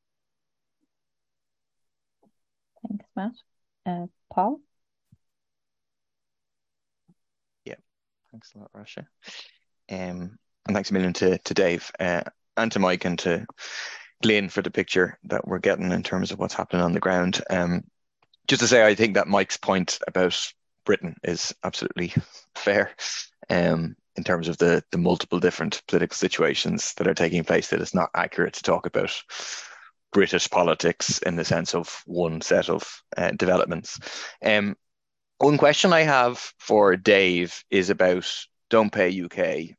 Thanks, Matt. Paul? Yeah, thanks a lot, Rasha. And thanks a million to Dave and to Mike and to Glyn for the picture that we're getting in terms of what's happening on the ground. Just to say, I think that Mike's point about Britain is absolutely fair. In terms of the multiple different political situations that are taking place, that it's not accurate to talk about British politics in the sense of one set of developments. One question I have for Dave is about Don't Pay UK.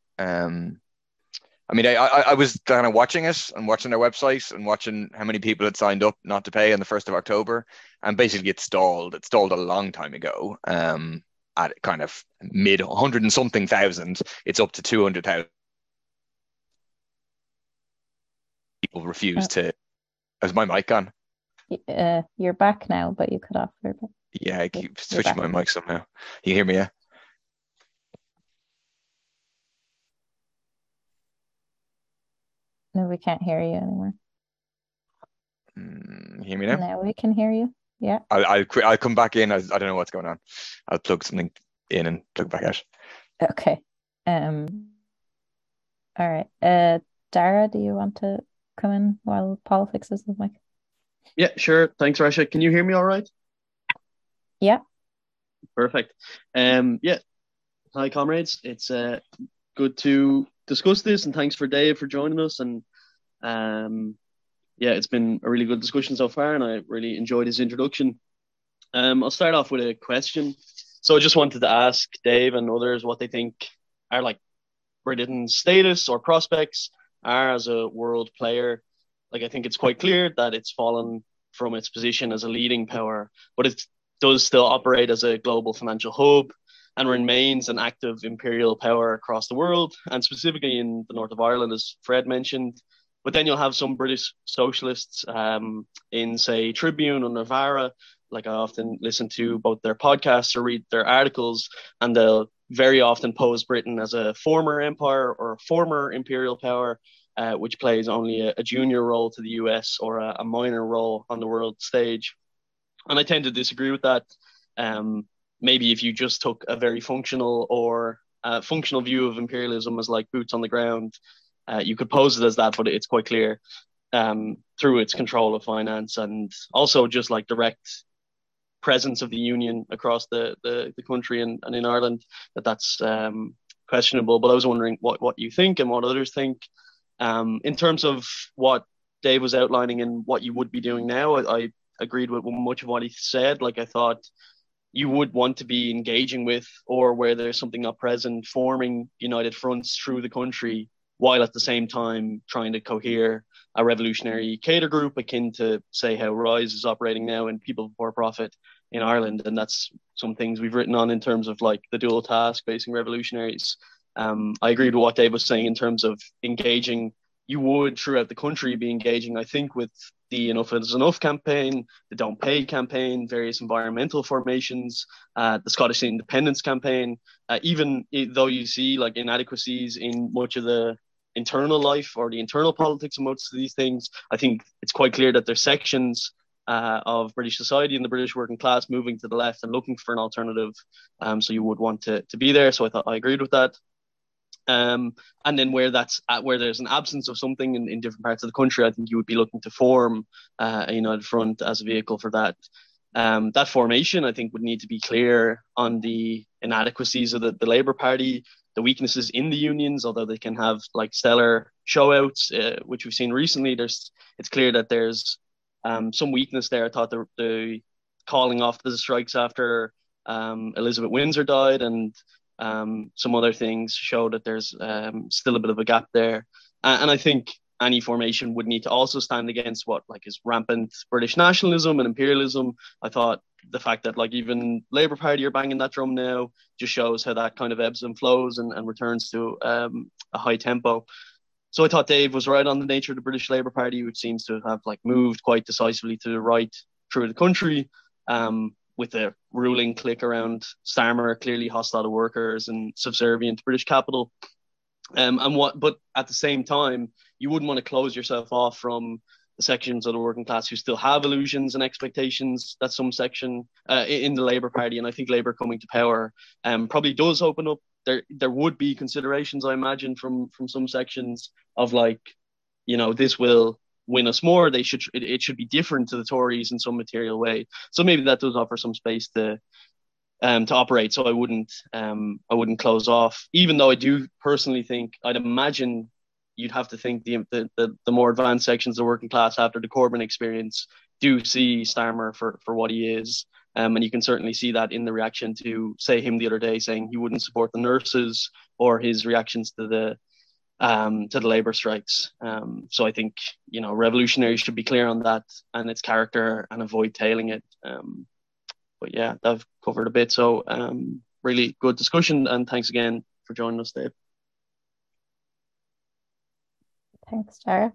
I was kind of watching it and watching their website and watching how many people had signed up not to pay on the 1st of October. And basically it stalled. It stalled a long time ago. at kind of mid 100 and something thousand, it's up to 200,000. People refuse to. Is my mic on? You're back now, but you cut off for a bit. Yeah, I keep switching my mic somehow. You hear me, yeah? No, we can't hear you anymore. You hear me now? Now we can hear you. Yeah. I'll come back in. I don't know what's going on. I'll plug something in and plug back out. Okay. All right. Dara, do you want to come in while Paul fixes the mic? Yeah, sure. Thanks, Rasha. Can you hear me all right? Yeah. Perfect. Yeah. Hi, comrades. It's good to discuss this, and thanks for Dave for joining us. And yeah, it's been a really good discussion so far, and I really enjoyed his introduction. I'll start off with a question. So I just wanted to ask Dave and others what they think are like Britain's status or prospects are as a world player. Like, I think it's quite clear that it's fallen from its position as a leading power, but it does still operate as a global financial hub and remains an active imperial power across the world, and specifically in the north of Ireland, as Fred mentioned. But then you'll have some British socialists in, say, Tribune or Novara. Like, I often listen to both their podcasts or read their articles, and they'll very often pose Britain as a former empire or a former imperial power, which plays only a junior role to the US or a minor role on the world stage. And I tend to disagree with that. Maybe if you just took a very functional view of imperialism as like boots on the ground, you could pose it as that, but it's quite clear through its control of finance and also just like direct presence of the union across the country and in Ireland, that's questionable. But I was wondering what you think and what others think. In terms of what Dave was outlining and what you would be doing now, I agreed with much of what he said. Like, I thought you would want to be engaging with, or where there's something not present, forming united fronts through the country, while at the same time trying to cohere a revolutionary cadre group akin to, say, how Rise is operating now in People Before Profit in Ireland. And that's some things we've written on in terms of like the dual task facing revolutionaries. I agreed with what Dave was saying in terms of engaging. You would throughout the country be engaging, I think, with the Enough is Enough campaign, the Don't Pay campaign, various environmental formations, the Scottish independence campaign, even though you see like inadequacies in much of the internal life or the internal politics of most of these things, I think it's quite clear that there's sections of British society and the British working class moving to the left and looking for an alternative. So you would want to be there. So I thought I agreed with that. And then where there's an absence of something in different parts of the country, I think you would be looking to form a united front as a vehicle for that. That formation, I think, would need to be clear on the inadequacies of the Labour Party, the weaknesses in the unions, although they can have like stellar show-outs, which we've seen recently. It's clear that there's some weakness there. I thought the calling off the strikes after Elizabeth Windsor died and some other things show that there's still a bit of a gap there. And I think any formation would need to also stand against what like is rampant British nationalism and imperialism. I thought the fact that like even Labour Party are banging that drum now just shows how that kind of ebbs and flows and returns to a high tempo. So I thought Dave was right on the nature of the British Labour Party, which seems to have like moved quite decisively to the right through the country, with the ruling clique around Starmer clearly hostile to workers and subservient to British capital. But at the same time, you wouldn't want to close yourself off from the sections of the working class who still have illusions and expectations that some section in the Labour Party, and I think Labour coming to power probably does open up. There would be considerations, I imagine, from some sections of like, this will win us more. It should be different to the Tories in some material way. So maybe that does offer some space to operate. So I wouldn't close off, even though I do personally think, I'd imagine you'd have to think the more advanced sections of the working class after the Corbyn experience do see Starmer for what he is. And you can certainly see that in the reaction to, say, him the other day saying he wouldn't support the nurses, or his reactions to the Labour strikes. So I think, revolutionaries should be clear on that and its character and avoid tailing it. But yeah, I've covered a bit. So really good discussion, and thanks again for joining us, Dave. Thanks, Tara.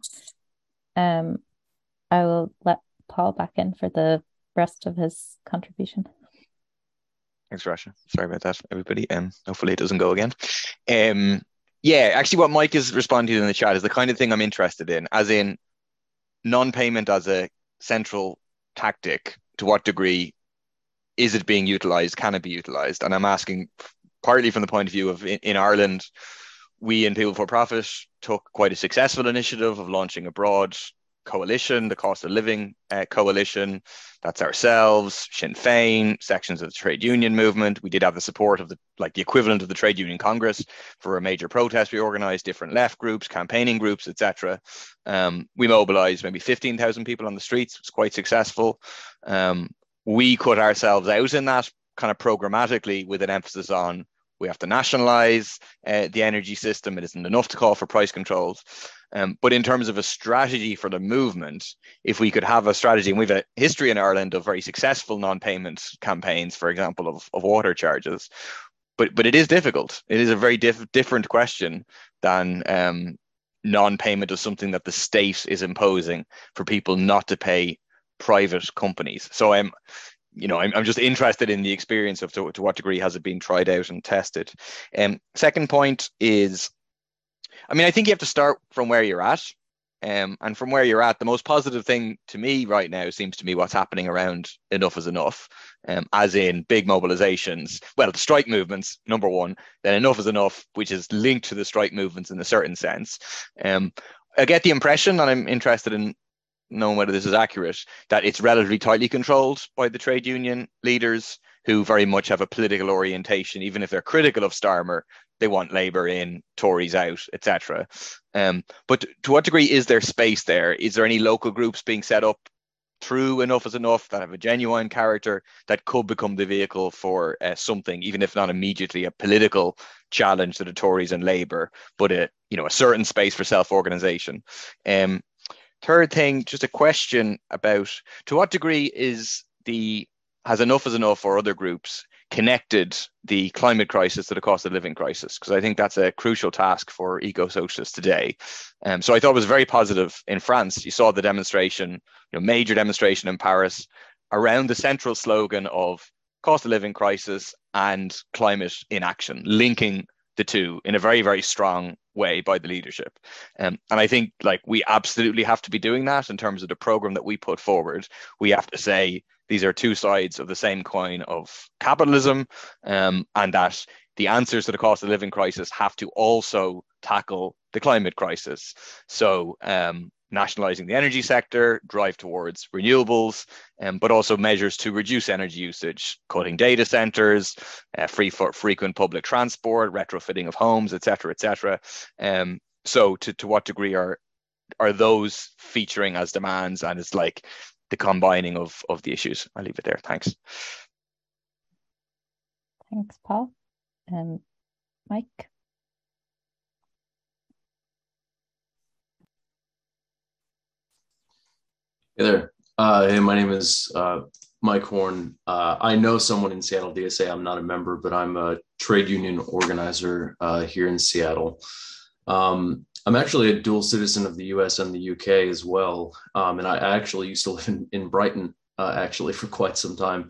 I will let Paul back in for the rest of his contribution. Thanks, Rasha. Sorry about that, everybody. Hopefully it doesn't go again. Yeah, actually what Mike is responding to in the chat is the kind of thing I'm interested in, as in non-payment as a central tactic. To what degree is it being utilized? Can it be utilized? And I'm asking partly from the point of view of in Ireland, we in People for Profit took quite a successful initiative of launching a broad coalition, the Cost of Living Coalition. That's ourselves, Sinn Féin, sections of the trade union movement. We did have the support of the equivalent of the Trade Union Congress for a major protest we organised, different left groups, campaigning groups, etc. We mobilised maybe 15,000 people on the streets. It was quite successful. We cut ourselves out in that kind of programmatically with an emphasis on we have to nationalise the energy system. It isn't enough to call for price controls. But in terms of a strategy for the movement, if we could have a strategy, and we have a history in Ireland of very successful non-payment campaigns, for example, of water charges, but it is difficult. It is a very different question than non-payment of something that the state is imposing for people not to pay private companies. So I'm just interested in the experience of to what degree has it been tried out and tested. Second point is, I think you have to start from where you're at. And from where you're at, the most positive thing to me right now seems to be what's happening around Enough is Enough, as in big mobilizations. Well, the strike movements, number one, then Enough is Enough, which is linked to the strike movements in a certain sense. I get the impression, and I'm interested in knowing whether this is accurate, that it's relatively tightly controlled by the trade union leaders who very much have a political orientation. Even if they're critical of Starmer, they want Labour in, Tories out, etc. But to what degree is there space there? Is there any local groups being set up through Enough is Enough that have a genuine character that could become the vehicle for something, even if not immediately a political challenge to the Tories and Labour, but a certain space for self-organisation? Third thing, just a question about to what degree has Enough is Enough or other groups connected the climate crisis to the cost of living crisis? Because I think that's a crucial task for eco-socialists today. So I thought it was very positive in France. You saw the demonstration, major demonstration in Paris around the central slogan of cost of living crisis and climate inaction, linking the two in a very, very strong way by the leadership. And I think we absolutely have to be doing that in terms of the program that we put forward. We have to say these are two sides of the same coin of capitalism, and that the answers to the cost of living crisis have to also tackle the climate crisis. So nationalising the energy sector, drive towards renewables, but also measures to reduce energy usage, cutting data centres, frequent public transport, retrofitting of homes, etc., etc. So to what degree are those featuring as demands, and it's the combining of the issues? I'll leave it there. Thanks. Thanks, Paul. Mike? Hey there. Hey, my name is Mike Horn. I know someone in Seattle DSA. I'm not a member, but I'm a trade union organizer here in Seattle. I'm actually a dual citizen of the US and the UK as well. And I actually used to live in Brighton, actually, for quite some time.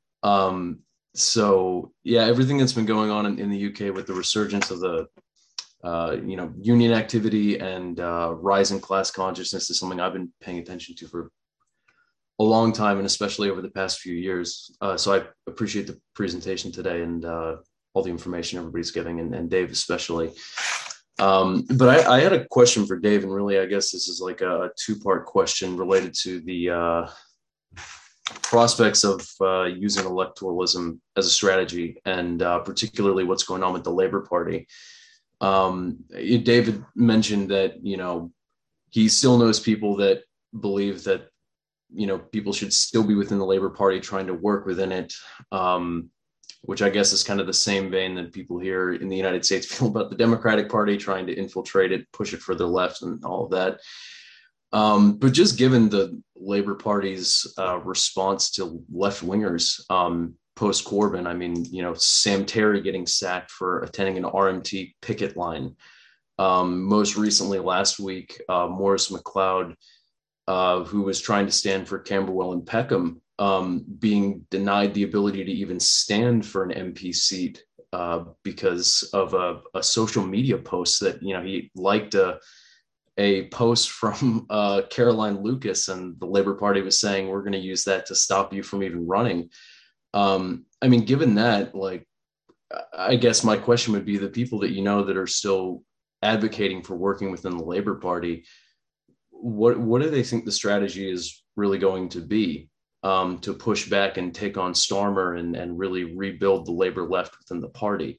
So yeah, everything that's been going on in the UK with the resurgence of the union activity and rising class consciousness is something I've been paying attention to for a long time, and especially over the past few years. So I appreciate the presentation today and all the information everybody's giving, and Dave especially. But I had a question for Dave, and really, I guess this is like a two-part question related to the prospects of using electoralism as a strategy, and particularly what's going on with the Labour Party. David mentioned that, he still knows people that believe that, people should still be within the Labour Party trying to work within it, which I guess is kind of the same vein that people here in the United States feel about the Democratic Party, trying to infiltrate it, push it further left and all of that. But just given the Labour Party's response to left-wingers, post Corbyn. I mean, Sam Terry getting sacked for attending an RMT picket line. Most recently, last week, Maurice McLeod, who was trying to stand for Camberwell and Peckham, being denied the ability to even stand for an MP seat because of a social media post that, he liked a post from Caroline Lucas, and the Labour Party was saying, we're going to use that to stop you from even running. I mean, given that, I guess my question would be the people that that are still advocating for working within the Labour Party, what do they think the strategy is really going to be to push back and take on Starmer and really rebuild the Labour left within the party?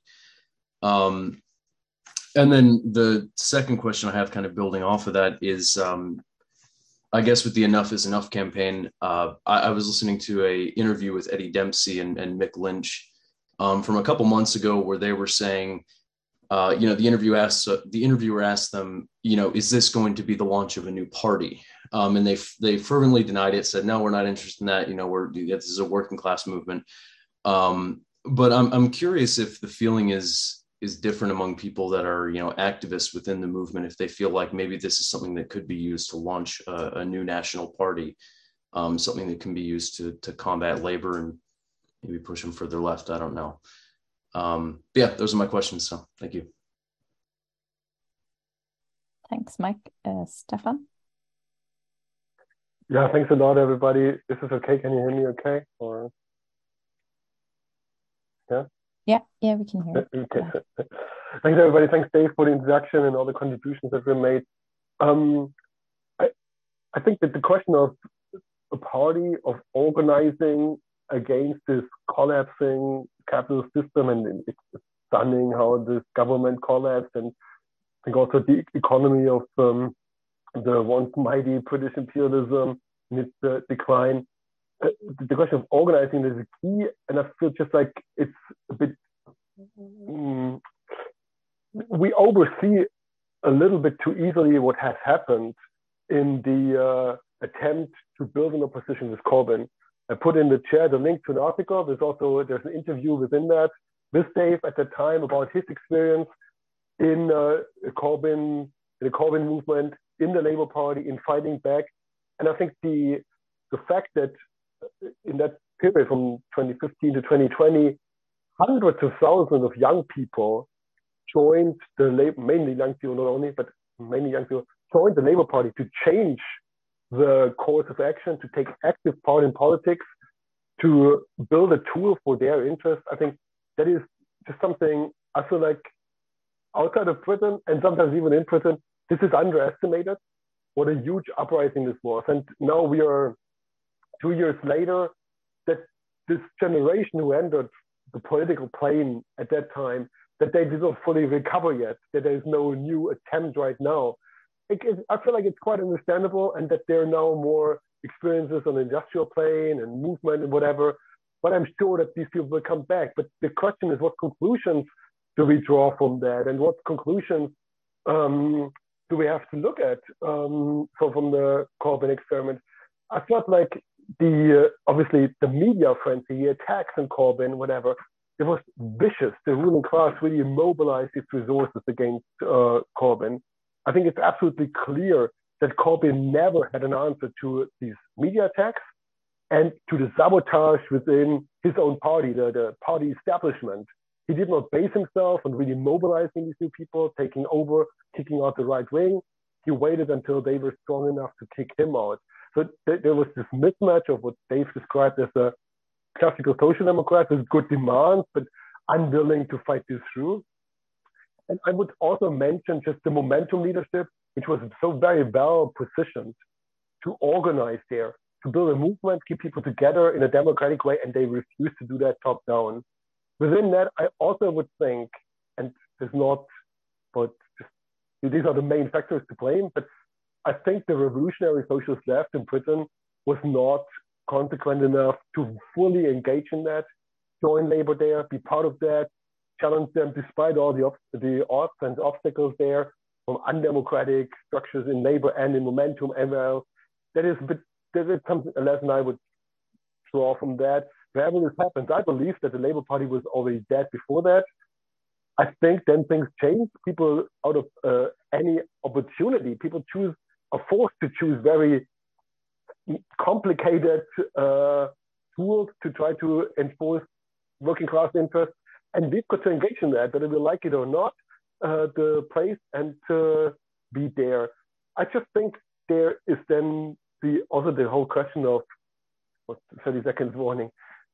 And then the second question I have, kind of building off of that, is I guess with the Enough is Enough campaign, I was listening to an interview with Eddie Dempsey and Mick Lynch from a couple months ago, where they were saying, the interviewer asked them, is this going to be the launch of a new party? And they fervently denied it, said, no, we're not interested in that. This is a working class movement. But I'm curious if the feeling is different among people that are, activists within the movement, if they feel like maybe this is something that could be used to launch a new national party, something that can be used to combat labor and maybe push them further left. I don't know. Yeah, those are my questions. So thank you. Thanks, Mike. Stefan? Yeah, thanks a lot, everybody. Is this okay? Can you hear me okay? Or yeah? Yeah, we can hear you. Okay. Thanks, everybody. Thanks, Dave, for the introduction and all the contributions that were made. I think that the question of a party, of organizing against this collapsing capitalist system, and it's stunning how this government collapsed, and I think also the economy of the once mighty British imperialism and its decline. The question of organizing is a key, and I feel just like it's a bit, we oversee a little bit too easily what has happened in the attempt to build an opposition with Corbyn. I put in the chat a link to an article. There's an interview within that with Dave at the time about his experience in the Corbyn movement, in the Labour Party, in fighting back. And I think the fact that in that period from 2015 to 2020, hundreds of thousands of young people joined the Labour, mainly young people, not only, but mainly young people, joined the Labour Party to change the course of action, to take active part in politics, to build a tool for their interests. I think that is just something I feel like outside of Britain, and sometimes even in Britain, this is underestimated, what a huge uprising this was. And now we are 2 years later, that this generation who entered the political plane at that time, that they did not fully recover yet, that there is no new attempt right now. I feel like it's quite understandable, and that there are now more experiences on the industrial plane and movement and whatever, but I'm sure that these people will come back. But the question is, what conclusions do we draw from that, and what conclusions do we have to look at from the Corbyn experiment? I felt like obviously the media frenzy, the attacks on Corbyn, whatever, it was vicious. The ruling class really mobilized its resources against Corbyn. I think it's absolutely clear that Corbyn never had an answer to these media attacks and to the sabotage within his own party, the party establishment. He did not base himself on really mobilizing these new people, taking over, kicking out the right wing. He waited until they were strong enough to kick him out. So there was this mismatch of what Dave described as a classical social democrat with good demands, but unwilling to fight this through. And I would also mention just the momentum leadership, which was so very well positioned to organize there, to build a movement, keep people together in a democratic way, and they refused to do that top down. Within that, I also would think, and there's not, but these are the main factors to blame, but I think the revolutionary socialist left in Britain was not consequent enough to fully engage in that, join Labour there, be part of that, challenge them despite all the odds and obstacles there from undemocratic structures in Labour and in Momentum as well. That is something, a lesson I would draw from that. wherever this happens, I believe that the Labour Party was already dead before that. I think then things change. People, out of any opportunity, people are forced to choose very complicated tools to try to enforce working class interests. And we've got to engage in that, whether we like it or not, the place and be there. I just think there is then also the whole question of 30 seconds warning.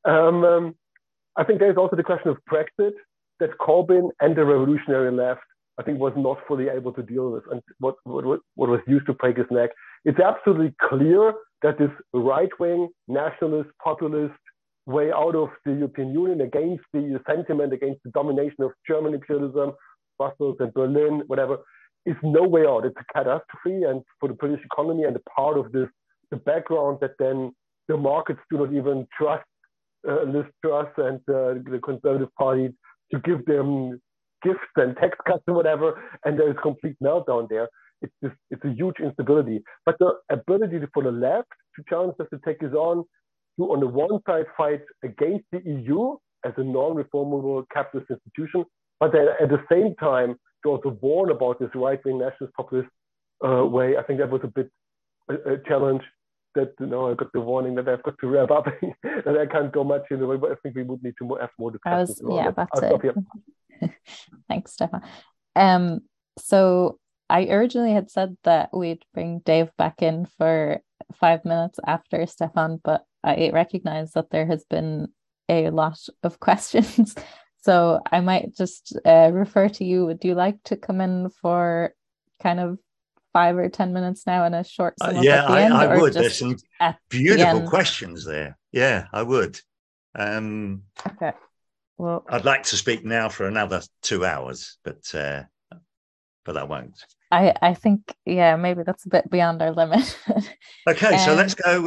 I think there's also the question of Brexit that Corbyn and the revolutionary left, I think, was not fully able to deal with, and what was used to break his neck. It's absolutely clear that this right-wing, nationalist, populist way out of the European Union against the sentiment, against the domination of German imperialism, Brussels and Berlin, whatever, is no way out. It's a catastrophe, and for the British economy, and a part of this, the background that then the markets do not even trust Liz Truss and the Conservative Party to give them gifts and tax cuts and whatever, and there is complete meltdown there. It's a huge instability. But the ability for the left to challenge us to take this on the one side fight against the EU as a non-reformable capitalist institution, but then at the same time to also warn about this right-wing nationalist populist way. I think that was a bit a challenge that, I got the warning that I've got to wrap up and I can't go much in the way, but I think we would need to have more discussions. That's it. Thanks, Stefan. So I originally had said that we'd bring Dave back in for 5 minutes after Stefan, but I recognize that there has been a lot of questions. So I might just refer to you. Would you like to come in for kind of 5 or 10 minutes now and a short sum up at the end? I would. There's some beautiful questions there. Yeah, I would. Okay. Well, I'd like to speak now for another 2 hours, but I won't. I think, maybe that's a bit beyond our limit. Okay, so let's go.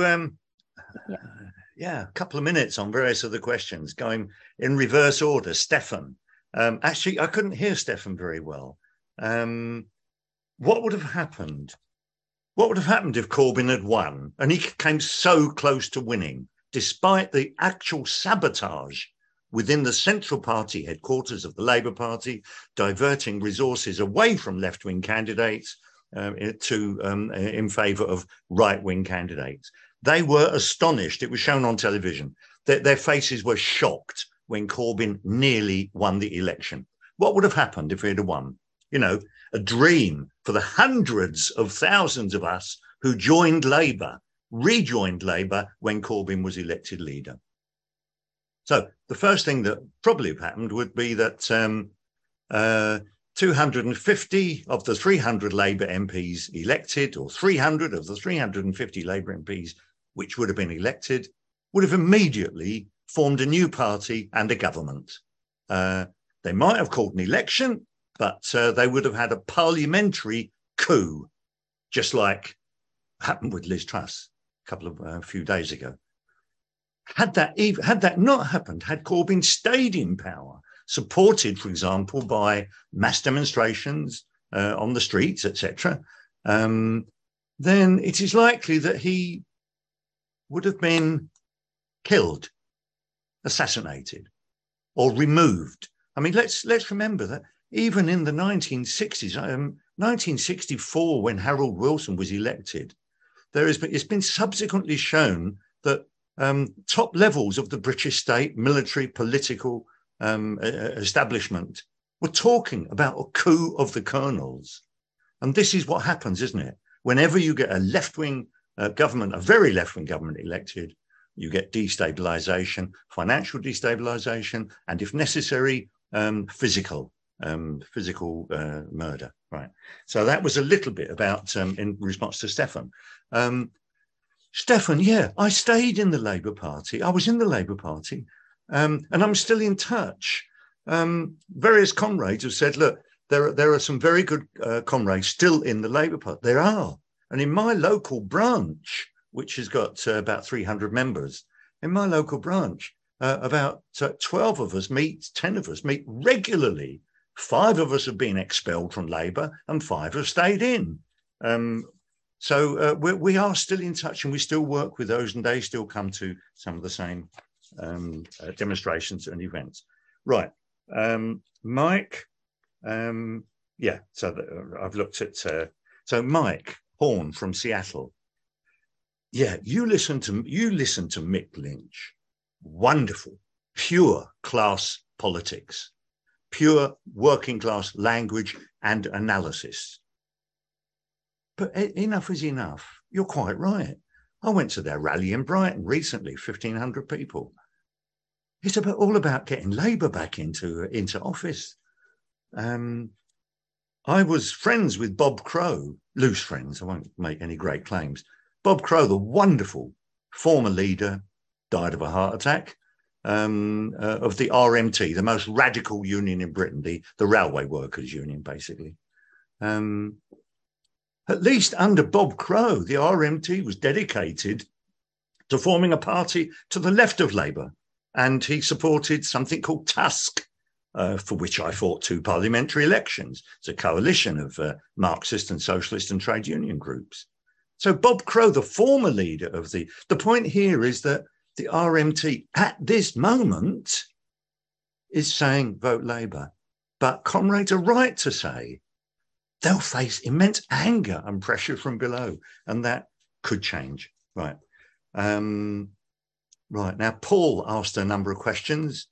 A couple of minutes on various other questions, going in reverse order. Stefan, actually, I couldn't hear Stefan very well. What would have happened? What would have happened if Corbyn had won and he came so close to winning, despite the actual sabotage within the central party headquarters of the Labour Party, diverting resources away from left-wing candidates in favour of right-wing candidates? They were astonished. It was shown on television. Their faces were shocked when Corbyn nearly won the election. What would have happened if he had won? A dream for the hundreds of thousands of us who rejoined Labour when Corbyn was elected leader. So the first thing that probably have happened would be that 250 of the 300 Labour MPs elected, or 300 of the 350 Labour MPs which would have been elected, would have immediately formed a new party and a government. They might have called an election, but they would have had a parliamentary coup, just like happened with Liz Truss a few days ago. Had that not happened, had Corbyn stayed in power, supported, for example, by mass demonstrations on the streets, etc., then it is likely that he would have been killed, assassinated, or removed. I mean, let's remember that even in the 1960s, 1964, when Harold Wilson was elected, it's been subsequently shown that top levels of the British state, military, political establishment were talking about a coup of the colonels. And this is what happens, isn't it? Whenever you get a left-wing government, a very left-wing government elected, you get destabilization, financial destabilization, and if necessary, physical murder. Right. So that was a little bit about in response to Stefan. Stefan, I stayed in the Labour Party. I was in the Labour Party, and I'm still in touch. Various comrades have said, look, there are some very good comrades still in the Labour Party. There are. And in my local branch, which has got about 300 members, in my local branch, about 12 of us meet, 10 of us meet regularly. 5 of us have been expelled from Labour and 5 have stayed in. So we are still in touch and we still work with those, and they still come to some of the same demonstrations and events. Right. Mike, yeah, so I've looked at, so Mike Horn from Seattle. Yeah, you listen to Mick Lynch. Wonderful, pure class politics, pure working class language and analysis. But enough is enough. You're quite right. I went to their rally in Brighton recently, 1,500 people. It's all about getting Labour back into office. I was friends with Bob Crow, loose friends. I won't make any great claims. Bob Crow, the wonderful former leader, died of a heart attack, of the RMT, the most radical union in Britain, the railway workers union, basically. At least under Bob Crow, the RMT was dedicated to forming a party to the left of Labour. And he supported something called Tusk, for which I fought 2 parliamentary elections. It's a coalition of Marxist and socialist and trade union groups. So Bob Crow, the former leader of the point here is that the RMT at this moment is saying vote Labour. But comrades are right to say they'll face immense anger and pressure from below, and that could change. Right. Right. Now, Paul asked a number of questions.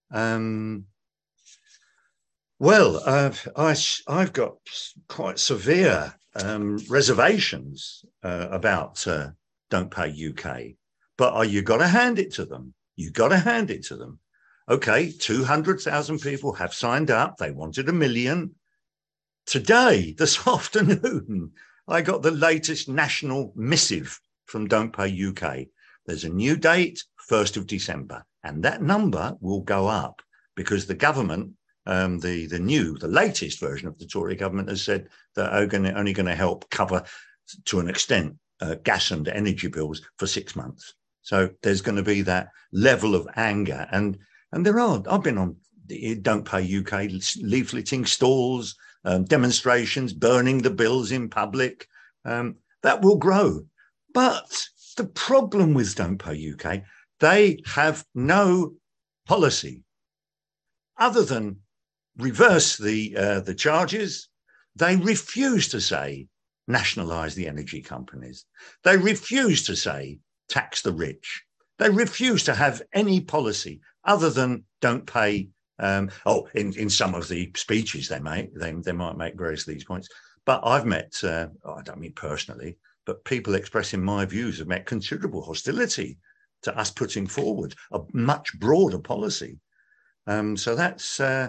Well, I've got quite severe reservations about Don't Pay UK, but you got to hand it to them. You got to hand it to them. Okay, 200,000 people have signed up. They wanted 1 million. Today, this afternoon, I got the latest national missive from Don't Pay UK. There's a new date, 1st of December, and that number will go up because the government, the latest version of the Tory government has said that they're only going to help cover, to an extent, gas and energy bills for 6 months. So there's going to be that level of anger. And there are, I've been on Don't Pay UK leafleting stalls, demonstrations, burning the bills in public. That will grow. But the problem with Don't Pay UK, they have no policy other than reverse the charges. They refuse to say nationalise the energy companies. They refuse to say tax the rich. They refuse to have any policy other than don't pay. In some of the speeches they might make various of these points. But I've met, I don't mean personally, but people expressing my views have met considerable hostility to us putting forward a much broader policy. So that's yeah.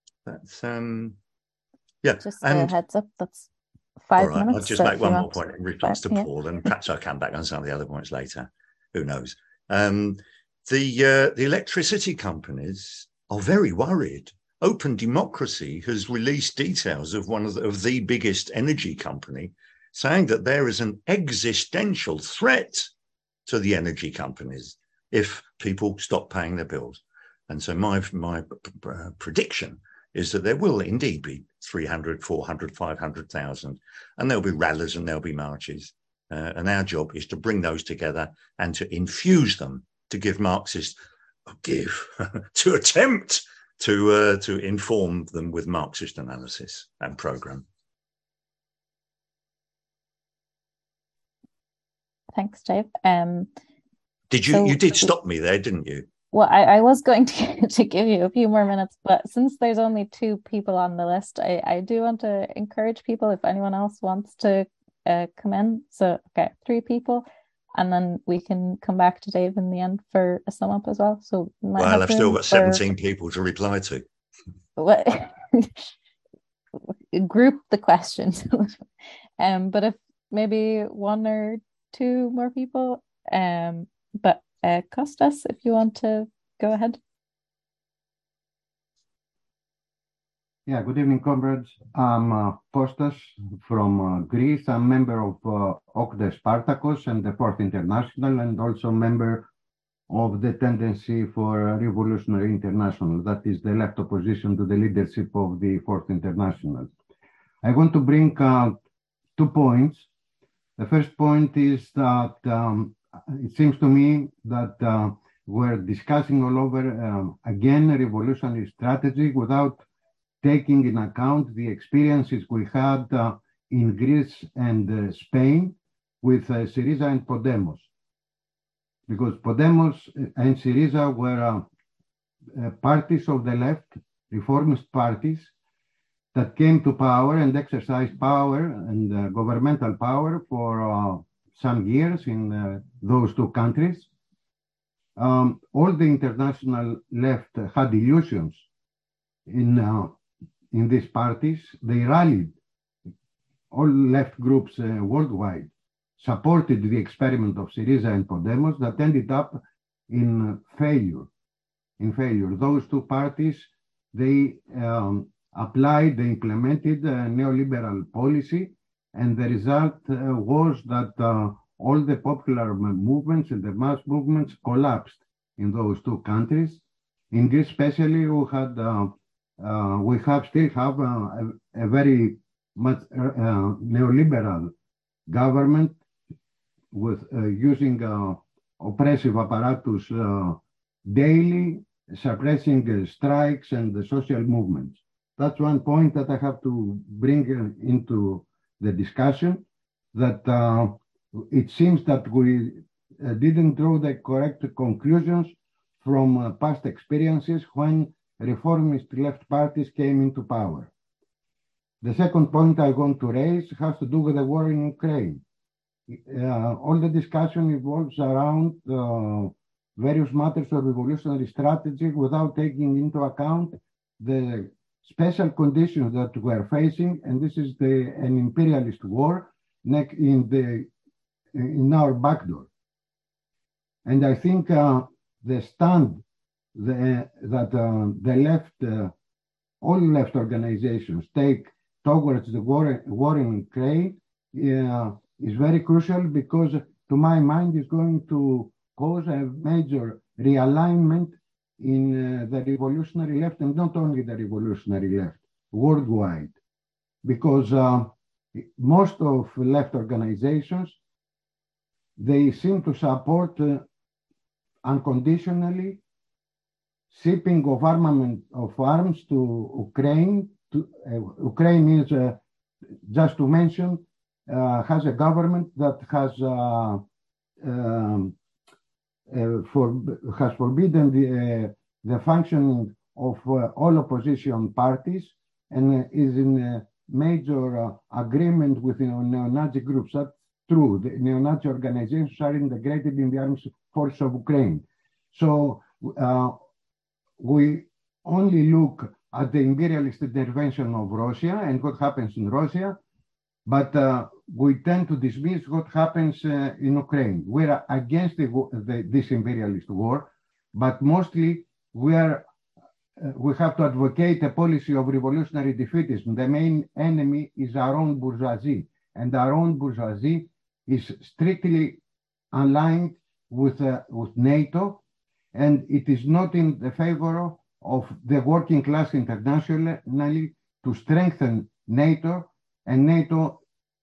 Just a heads up. That's 5 right, minutes. I'll just make one more point in response to Paul, and perhaps I'll come back on some of the other points later. Who knows? The electricity companies are very worried. Open Democracy has released details of one of the biggest energy company, saying that there is an existential threat to the energy companies if people stop paying their bills. And so my prediction is that there will indeed be 300, 400, 500,000, and there'll be rallies and there'll be marches. And our job is to bring those together and to infuse them, to give Marxists, to attempt to inform them with Marxist analysis and program. Thanks, Dave. You did stop me there, didn't you? Well, I was going to give you a few more minutes, but since there's only 2 people on the list, I do want to encourage people if anyone else wants to come in. So, okay, 3 people, and then we can come back to Dave in the end for a sum up as well. So, I've still got 17 people to reply to. What? Group the questions, but if maybe 1 or 2 more people, but Kostas, if you want to go ahead. Yeah, good evening, comrades. I'm Kostas from Greece. I'm member of OCDE Spartakos and the Fourth International, and also member of the Tendency for Revolutionary International, that is the left opposition to the leadership of the Fourth International. I want to bring 2 points. The first point is that it seems to me that were discussing all over again a revolutionary strategy without taking in account the experiences we had in Greece and Spain with Syriza and Podemos. Because Podemos and Syriza were parties of the left, reformist parties, that came to power and exercised power and governmental power for some years in those two countries. All the international left had illusions in these parties. They rallied. All left groups worldwide supported the experiment of Syriza and Podemos that ended up in failure. Those two parties, they applied, they implemented a neoliberal policy, and the result was that all the popular movements and the mass movements collapsed in those two countries. In Greece, especially, we still have a very much neoliberal government with using oppressive apparatus daily, suppressing strikes and the social movements. That's one point that I have to bring into the discussion, that it seems that we didn't draw the correct conclusions from past experiences when reformist left parties came into power. The second point I want to raise has to do with the war in Ukraine. All the discussion evolves around various matters of revolutionary strategy without taking into account the special conditions that we are facing, and this is an imperialist war in our backdoor. And I think the stand that the left, all left organizations take towards the war in Ukraine is very crucial, because to my mind is going to cause a major realignment in the revolutionary left, and not only the revolutionary left, worldwide. Because most of left organizations, they seem to support unconditionally shipping of arms to Ukraine. Ukraine is, just to mention, has a government that has forbidden the functioning of all opposition parties, and is in a major agreement with neo-Nazi groups. That's true. The neo-Nazi organizations are integrated in the armed forces of Ukraine. So we only look at the imperialist intervention of Russia and what happens in Russia, but we tend to dismiss what happens in Ukraine. We are against this imperialist war, but mostly we have to advocate a policy of revolutionary defeatism. The main enemy is our own bourgeoisie, and our own bourgeoisie is strictly aligned with NATO, and it is not in the favor of the working class internationally to strengthen NATO, and NATO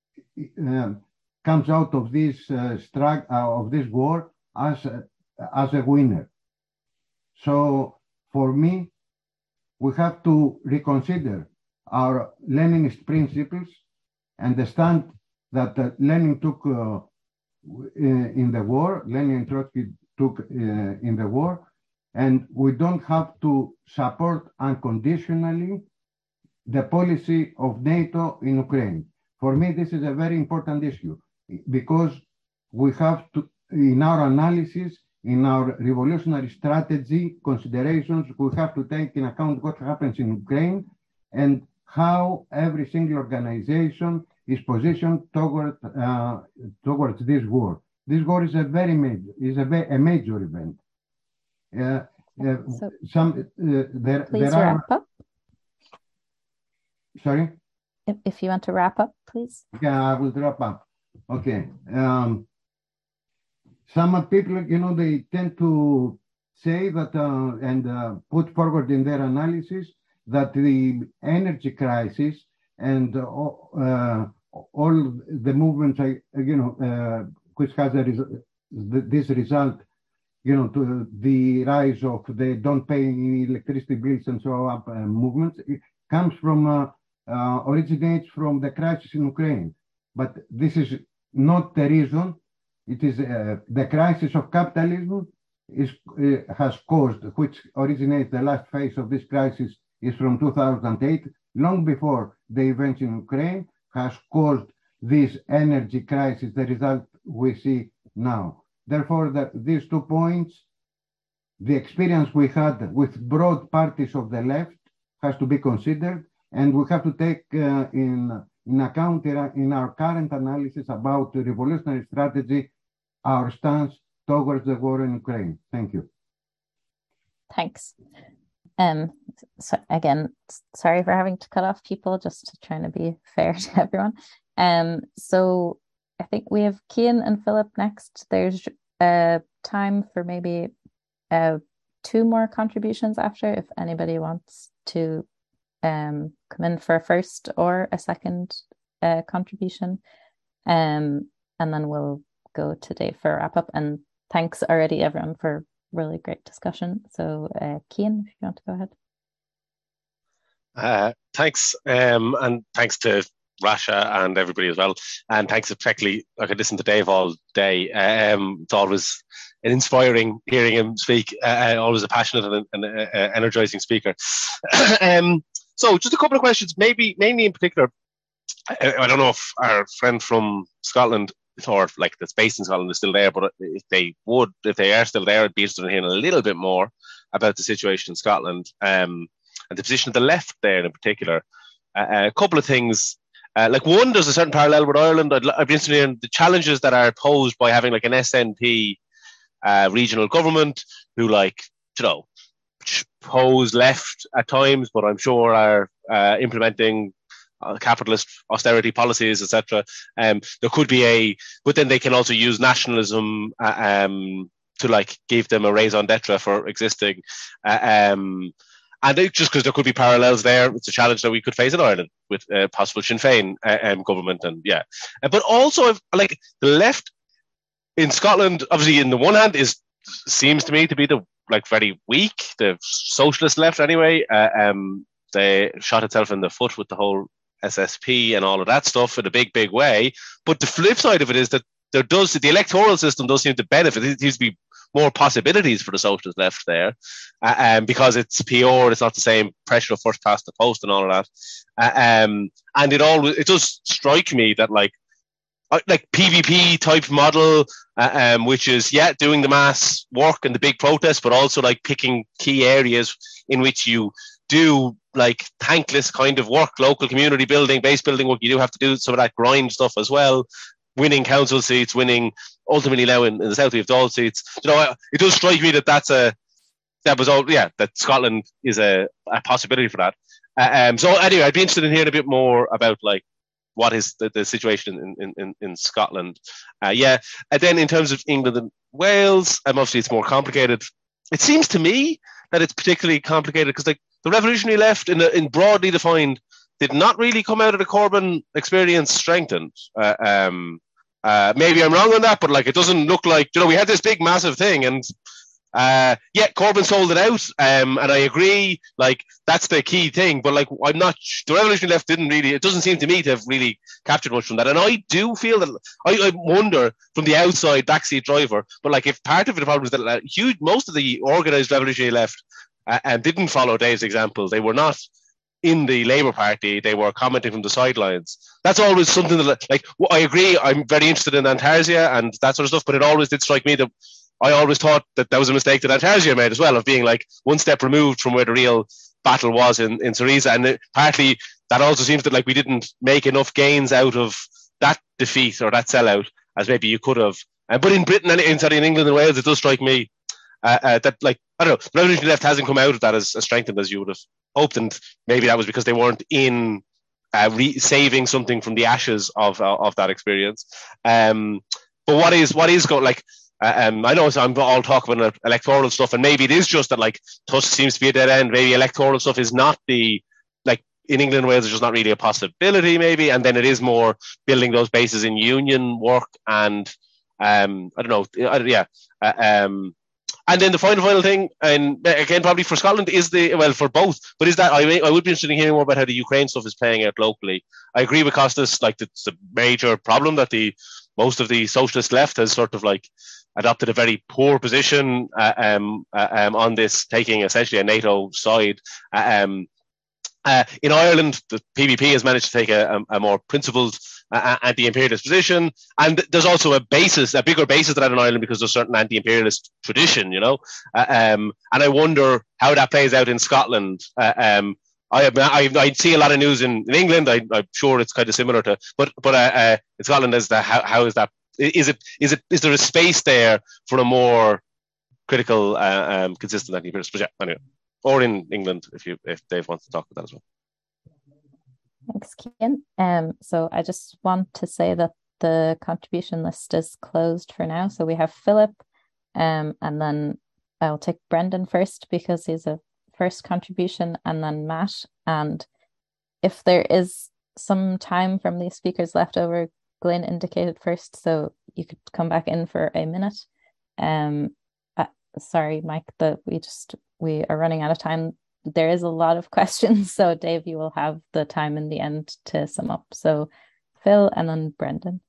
comes out of this war as a winner. So for me, we have to reconsider our Leninist principles and the stand that Lenin took in the war, Lenin and Trotsky took in the war, and we don't have to support unconditionally the policy of NATO in Ukraine. For me, this is a very important issue, because we have to, in our analysis, in our revolutionary strategy considerations, we have to take in account what happens in Ukraine and how every single organization is positioned towards this war. This war is a major event. Please wrap up. Sorry? If you want to wrap up, please. Yeah, I will wrap up. Okay. Some people, they tend to say that and put forward in their analysis that the energy crisis and all the movements, which has this result to the rise of the don't pay electricity bills and so on movements. It comes from, originates from the crisis in Ukraine. But this is not the reason. It is the crisis of capitalism has caused, which originates the last phase of this crisis is from 2008, long before the events in Ukraine, has caused this energy crisis, the result we see now. Therefore, these 2 points, the experience we had with broad parties of the left has to be considered, and we have to take in account in our current analysis about the revolutionary strategy, our stance towards the war in Ukraine. Thank you. Thanks. So again, sorry for having to cut off people, just trying to be fair to everyone. So I think we have Cian and Philip next. There's time for maybe 2 more contributions after, if anybody wants to come in for a first or a second contribution. And then we'll go to Dave for a wrap up. And thanks already everyone for really great discussion. So Cian, if you want to go ahead. Thanks, and thanks to Rasha and everybody as well, and thanks particularly, I could listen to Dave all day. It's always an inspiring hearing him speak, always a passionate and energizing speaker. So just a couple of questions, mainly in particular, I don't know if our friend from Scotland or like that's based in Scotland is still there, but if they are still there, I'd be interested in hearing a little bit more about the situation in Scotland and the position of the left there in particular. A couple of things. Like one, there's a certain parallel with Ireland. I'd be interested in the challenges that are posed by having like an SNP regional government who pose left at times, but I'm sure are implementing capitalist austerity policies, etc. There could be but then they can also use nationalism to give them a raison d'etre for existing. And just because there could be parallels there, it's a challenge that we could face in Ireland with possible Sinn Féin government, and but also the left in Scotland, obviously, in the one hand, seems to me to be the very weak, the socialist left anyway. They shot itself in the foot with the whole SSP and all of that stuff in a big way. But the flip side of it is that the electoral system does seem to benefit. It seems to be more possibilities for the socialist left there, because it's pure. It's not the same pressure of first past the post and all of that. And it does strike me that like PVP type model, which is doing the mass work and the big protests, but also picking key areas in which you do thankless kind of work, local community building, base building work. You do have to do some of that grind stuff as well. Winning council seats, winning ultimately now in the south we have Dáil seats. It does strike me that Scotland is a possibility for that. So anyway, I'd be interested in hearing a bit more about what is the situation in Scotland. And then in terms of England and Wales, obviously it's more complicated. It seems to me that it's particularly complicated because the revolutionary left in broadly defined did not really come out of the Corbyn experience strengthened. Maybe I'm wrong on that, but it doesn't look like, we had this big massive thing and Corbyn sold it out. And I agree, that's the key thing, but the revolutionary left it doesn't seem to me to have really captured much from that. And I do feel that, I wonder from the outside backseat driver, but if part of the problem is that most of the organised revolutionary left didn't follow Dave's example. They were not in the Labour Party, they were commenting from the sidelines. That's always something that, I agree, I'm very interested in Antarsya and that sort of stuff, but it always did strike me that I always thought that was a mistake that Antarsya made as well, of being one step removed from where the real battle was in Syriza. And partly that also seems that we didn't make enough gains out of that defeat or that sellout as maybe you could have. But in Britain and in England and Wales, it does strike me that I don't know, the revolutionary left hasn't come out of that as strengthened as you would have hoped, and maybe that was because they weren't in saving something from the ashes of that experience. But what is going I know I'm all talking about electoral stuff, and maybe it is just that Tusk seems to be a dead end. Maybe electoral stuff is not in England and Wales, it's just not really a possibility. Maybe, and then it is more building those bases in union work and I don't know, And then the final thing, and again probably for Scotland, is for both, but is that I would be interested in hearing more about how the Ukraine stuff is playing out locally. I agree with Costas, like it's a major problem that most of the socialist left has sort of like adopted a very poor position on this, taking essentially a NATO side. In Ireland, the PVP has managed to take a more principled anti-imperialist position, and there's also a bigger basis to that in Ireland because there's a certain anti-imperialist tradition, and I wonder how that plays out in Scotland. I see a lot of news in England. I'm sure it's kind of similar to, but in Scotland, how is that? Is there a space there for a more critical, consistent anti-imperialist? But yeah, anyway. Or in England, if Dave wants to talk about that as well. Thanks, Cian. So I just want to say that the contribution list is closed for now. So we have Philip, and then I'll take Brendan first because he's a first contribution, and then Matt. And if there is some time from these speakers left over, Glenn indicated first, so you could come back in for a minute. Sorry, Mike, that we are running out of time. There is a lot of questions, so Dave, you will have the time in the end to sum up. So Phil and then Brendan.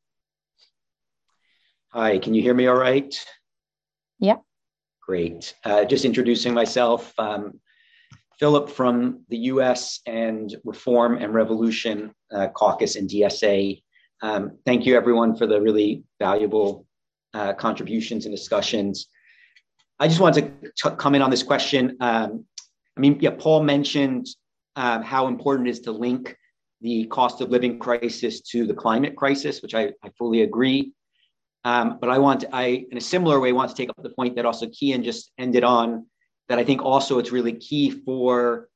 Hi, can you hear me all right? Yeah. Great. Just introducing myself. Philip from the US and Reform and Revolution Caucus and DSA. Thank you everyone for the really valuable contributions and discussions. I just wanted to comment on this question. Paul mentioned how important it is to link the cost of living crisis to the climate crisis, which I fully agree. But I, in a similar way, want to take up the point that also Cian just ended on, that I think also it's really key for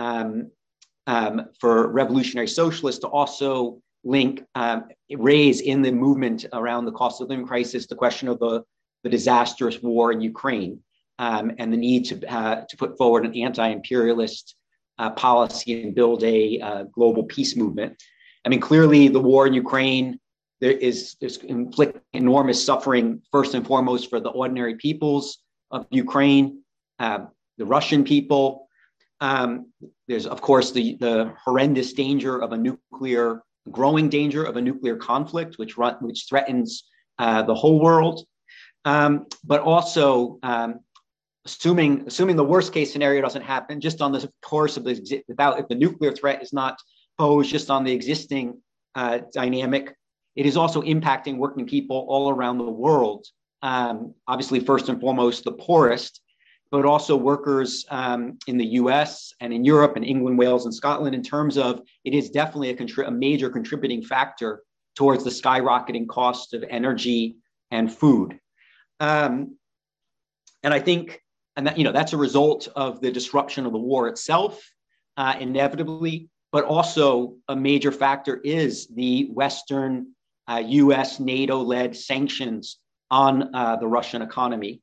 revolutionary socialists to also raise in the movement around the cost of living crisis the question of the disastrous war in Ukraine and the need to put forward an anti-imperialist policy and build a global peace movement. I mean, clearly the war in Ukraine, there's inflict enormous suffering, first and foremost for the ordinary peoples of Ukraine, the Russian people. There's, of course, the horrendous danger of growing danger of a nuclear conflict, which threatens the whole world. But also, assuming the worst case scenario doesn't happen, just on the course of if the nuclear threat is not posed, just on the existing dynamic, it is also impacting working people all around the world. Obviously, first and foremost, the poorest, but also workers in the US and in Europe and England, Wales, and Scotland, in terms of it is definitely a major contributing factor towards the skyrocketing cost of energy and food. And I think, that's a result of the disruption of the war itself, inevitably, but also a major factor is the Western US, NATO-led sanctions on the Russian economy.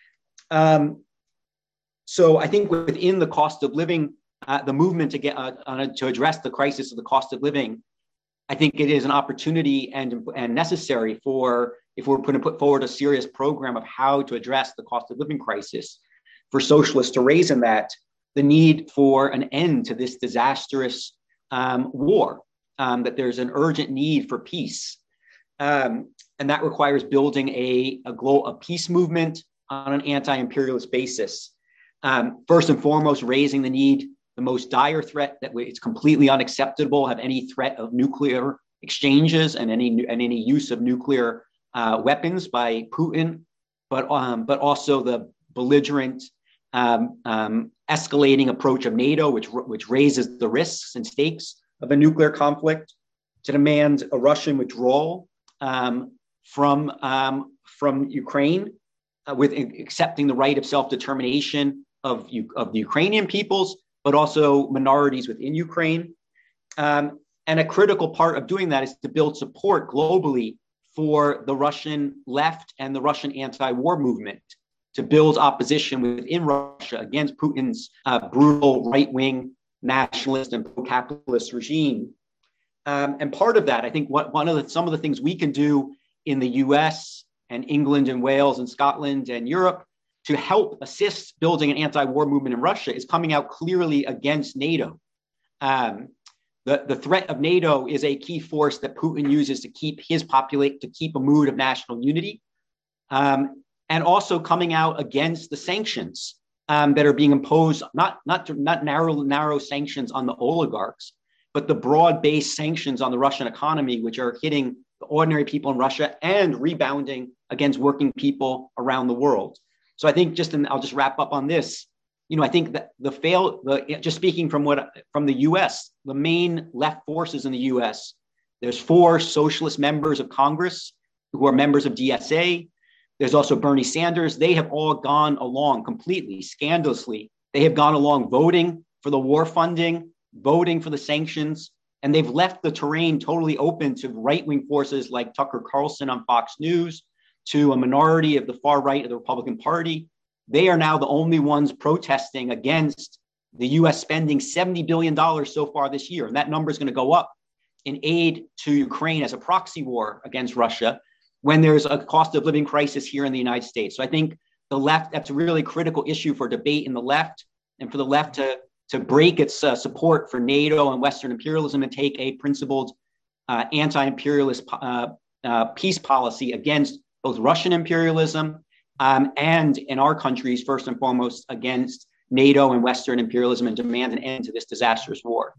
So I think within the cost of living, the movement to address the crisis of the cost of living, I think it is an opportunity and necessary if we're going to put forward a serious program of how to address the cost of living crisis, for socialists to raise in that the need for an end to this disastrous war, that there's an urgent need for peace. And that requires building a peace movement on an anti-imperialist basis. First and foremost, raising the most dire threat, that it's completely unacceptable have any threat of nuclear exchanges and any use of nuclear weapons by Putin, but also the belligerent escalating approach of NATO, which raises the risks and stakes of a nuclear conflict, to demand a Russian withdrawal from Ukraine, with accepting the right of self-determination of the Ukrainian peoples, but also minorities within Ukraine. And a critical part of doing that is to build support globally for the Russian left and the Russian anti-war movement, to build opposition within Russia against Putin's brutal right-wing nationalist and pro-capitalist regime. And part of that, I think, some of the things we can do in the US and England and Wales and Scotland and Europe to help assist building an anti-war movement in Russia is coming out clearly against NATO. The threat of NATO is a key force that Putin uses to keep to keep a mood of national unity, and also coming out against the sanctions that are being imposed, not narrow sanctions on the oligarchs, but the broad-based sanctions on the Russian economy, which are hitting the ordinary people in Russia and rebounding against working people around the world. So I think I'll just wrap up on this. I think that just speaking from the U.S., the main left forces in the U.S., there's 4 socialist members of Congress who are members of DSA. There's also Bernie Sanders. They have all gone along completely, scandalously. They have gone along voting for the war funding, voting for the sanctions, and they've left the terrain totally open to right-wing forces like Tucker Carlson on Fox News, to a minority of the far right of the Republican Party. They are now the only ones protesting against the U.S. spending $70 billion so far this year. And that number is going to go up in aid to Ukraine as a proxy war against Russia when there's a cost of living crisis here in the United States. So I think the left, that's a really critical issue for debate in the left, and for the left to break its support for NATO and Western imperialism and take a principled anti-imperialist peace policy against both Russian imperialism and in our countries, first and foremost, against NATO and Western imperialism, and demand an end to this disastrous war.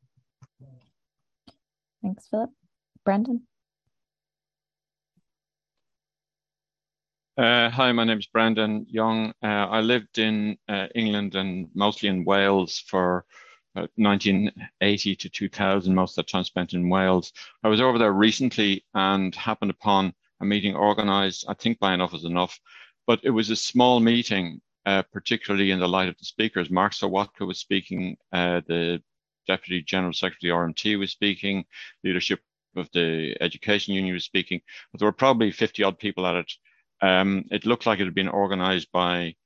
Thanks, Philip. Brendan? Hi, my name is Brendan Young. I lived in England and mostly in Wales for 1980 to 2000, most of the time spent in Wales. I was over there recently and happened upon a meeting organised, I think by Enough is Enough, but it was a small meeting, particularly in the light of the speakers. Mark Sawatka was speaking, the Deputy General Secretary RMT was speaking, leadership of the Education Union was speaking, but there were probably 50 odd people at it. It looked like it had been organised by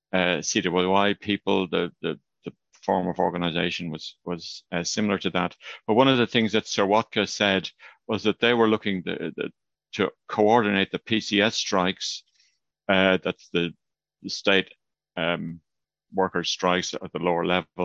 CWI people. The form of organisation was similar to that. But one of the things that Sawatka said was that they were looking to coordinate the PCS strikes, that's the state workers' strikes at the lower level,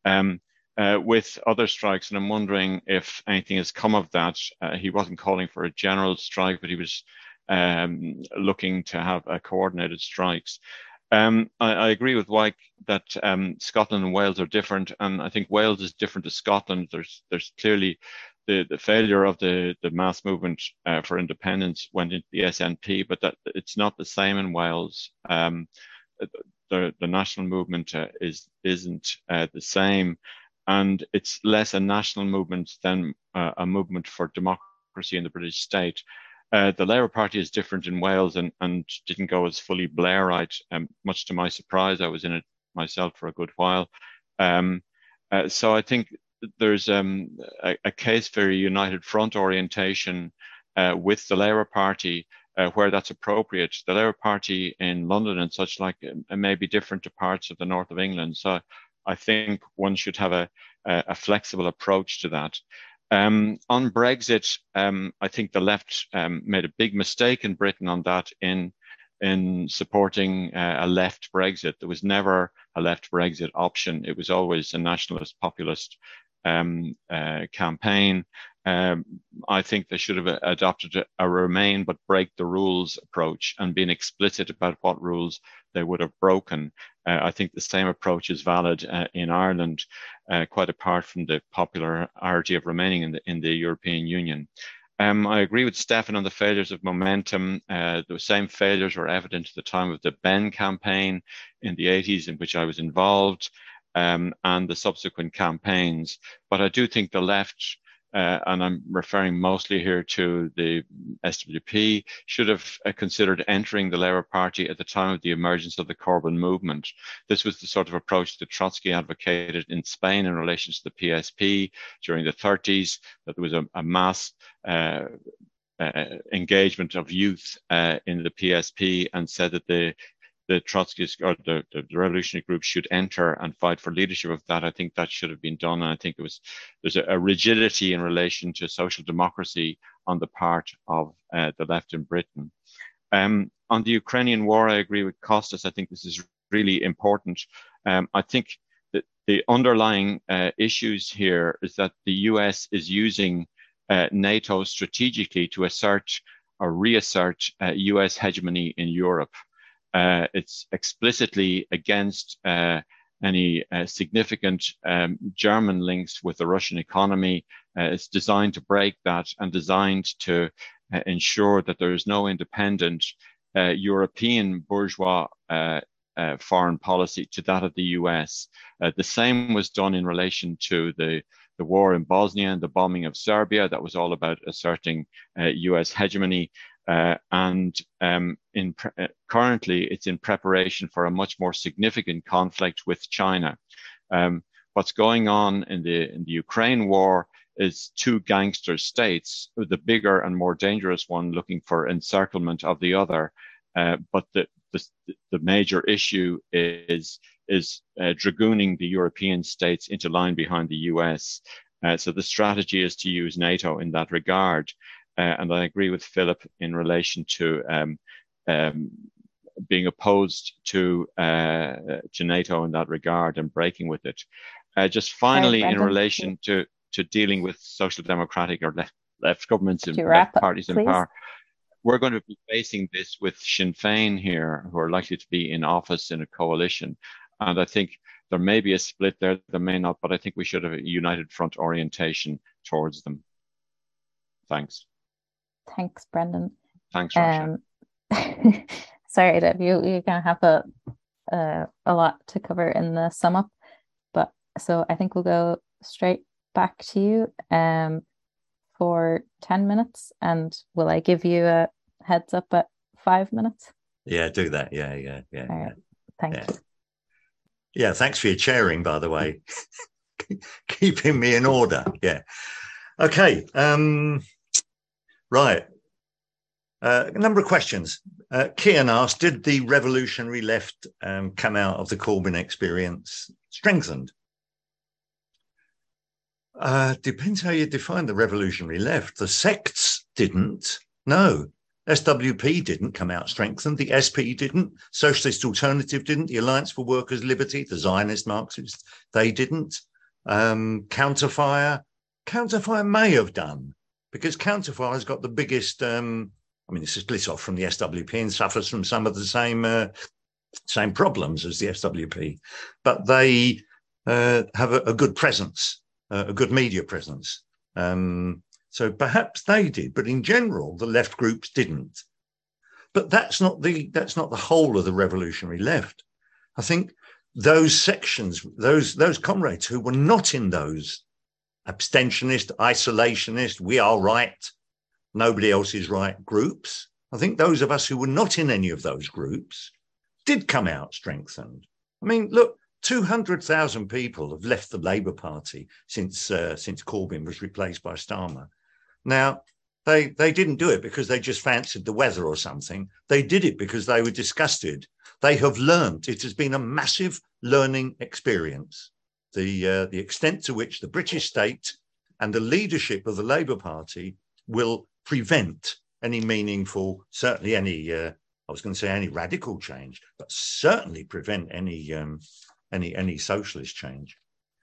with other strikes. And I'm wondering if anything has come of that. He wasn't calling for a general strike, but he was looking to have coordinated strikes. I agree with Wyke that Scotland and Wales are different, and I think Wales is different to Scotland. There's clearly the failure of the mass movement for independence went into the SNP, but that it's not the same in Wales. The national movement isn't the same, and it's less a national movement than a movement for democracy in the British state. The Labour Party is different in Wales and didn't go as fully Blairite, much to my surprise. I was in it myself for a good while. So I think there's a case for a united front orientation with the Labour Party where that's appropriate. The Labour Party in London and such like may be different to parts of the north of England. So I think one should have a flexible approach to that. On Brexit, I think the left made a big mistake in Britain on that in supporting a left Brexit. There was never a left Brexit option. It was always a nationalist populist campaign. I think they should have adopted a remain but break the rules approach and been explicit about what rules they would have broken. I think the same approach is valid in Ireland, quite apart from the popularity of remaining in the European Union. I agree with Stefan on the failures of momentum. The same failures were evident at the time of the Ben campaign in the 80s, in which I was involved, and the subsequent campaigns. But I do think the left, and I'm referring mostly here to the SWP, should have considered entering the Labour Party at the time of the emergence of the Corbyn movement. This was the sort of approach that Trotsky advocated in Spain in relation to the PSP during the 30s, that there was a mass engagement of youth in the PSP, and said that the Trotskyist or the revolutionary group should enter and fight for leadership of that. I think that should have been done. And I think there's a rigidity in relation to social democracy on the part of the left in Britain. On on the Ukrainian war, I agree with Kostas. I think this is really important. I think that the underlying issues here is that the US is using NATO strategically to assert or reassert US hegemony in Europe. It's explicitly against any significant German links with the Russian economy. It's designed to break that and designed to ensure that there is no independent European bourgeois foreign policy to that of the US. The same was done in relation to the war in Bosnia and the bombing of Serbia. That was all about asserting US hegemony. Currently, it's in preparation for a much more significant conflict with China. What's going on in the Ukraine war is two gangster states, the bigger and more dangerous one looking for encirclement of the other. But the major issue is dragooning the European states into line behind the US. So the strategy is to use NATO in that regard. And I agree with Philip in relation to being opposed to NATO in that regard and breaking with it. Just finally, in relation to dealing with social democratic or left governments and left parties in power, we're going to be facing this with Sinn Féin here, who are likely to be in office in a coalition. And I think there may be a split there, there may not, but I think we should have a united front orientation towards them. Thanks. Thanks, Brendan. Thanks, Rasha. Sorry, Deb, you're going to have a lot to cover in the sum up, but so I think we'll go straight back to you for 10 minutes, and will I give you a heads up at 5 minutes? Yeah, do that. Yeah. All right. Thank you. Yeah, thanks for your chairing, by the way. Keeping me in order. Yeah. Okay. Right. A number of questions. Kian asked, did the revolutionary left come out of the Corbyn experience strengthened? Depends how you define the revolutionary left. The sects didn't. No. SWP didn't come out strengthened. The SP didn't. Socialist Alternative didn't. The Alliance for Workers' Liberty, the Zionist Marxists, they didn't. Counterfire may have done, because Counterfire has got the biggest, it's a split off from the SWP and suffers from some of the same problems as the SWP, but they have a good presence, a good media presence. So perhaps they did, but in general, the left groups didn't. But that's not the whole of the revolutionary left. I think those sections, those comrades who were not in those abstentionist, isolationist, we are right, nobody else is right groups, I think those of us who were not in any of those groups did come out strengthened. I mean, look, 200,000 people have left the Labour Party since Corbyn was replaced by Starmer. Now, they didn't do it because they just fancied the weather or something. They did it because they were disgusted. They have learned. It has been a massive learning experience. The extent to which the British state and the leadership of the Labour Party will prevent any meaningful, certainly any radical change, but certainly prevent any socialist change.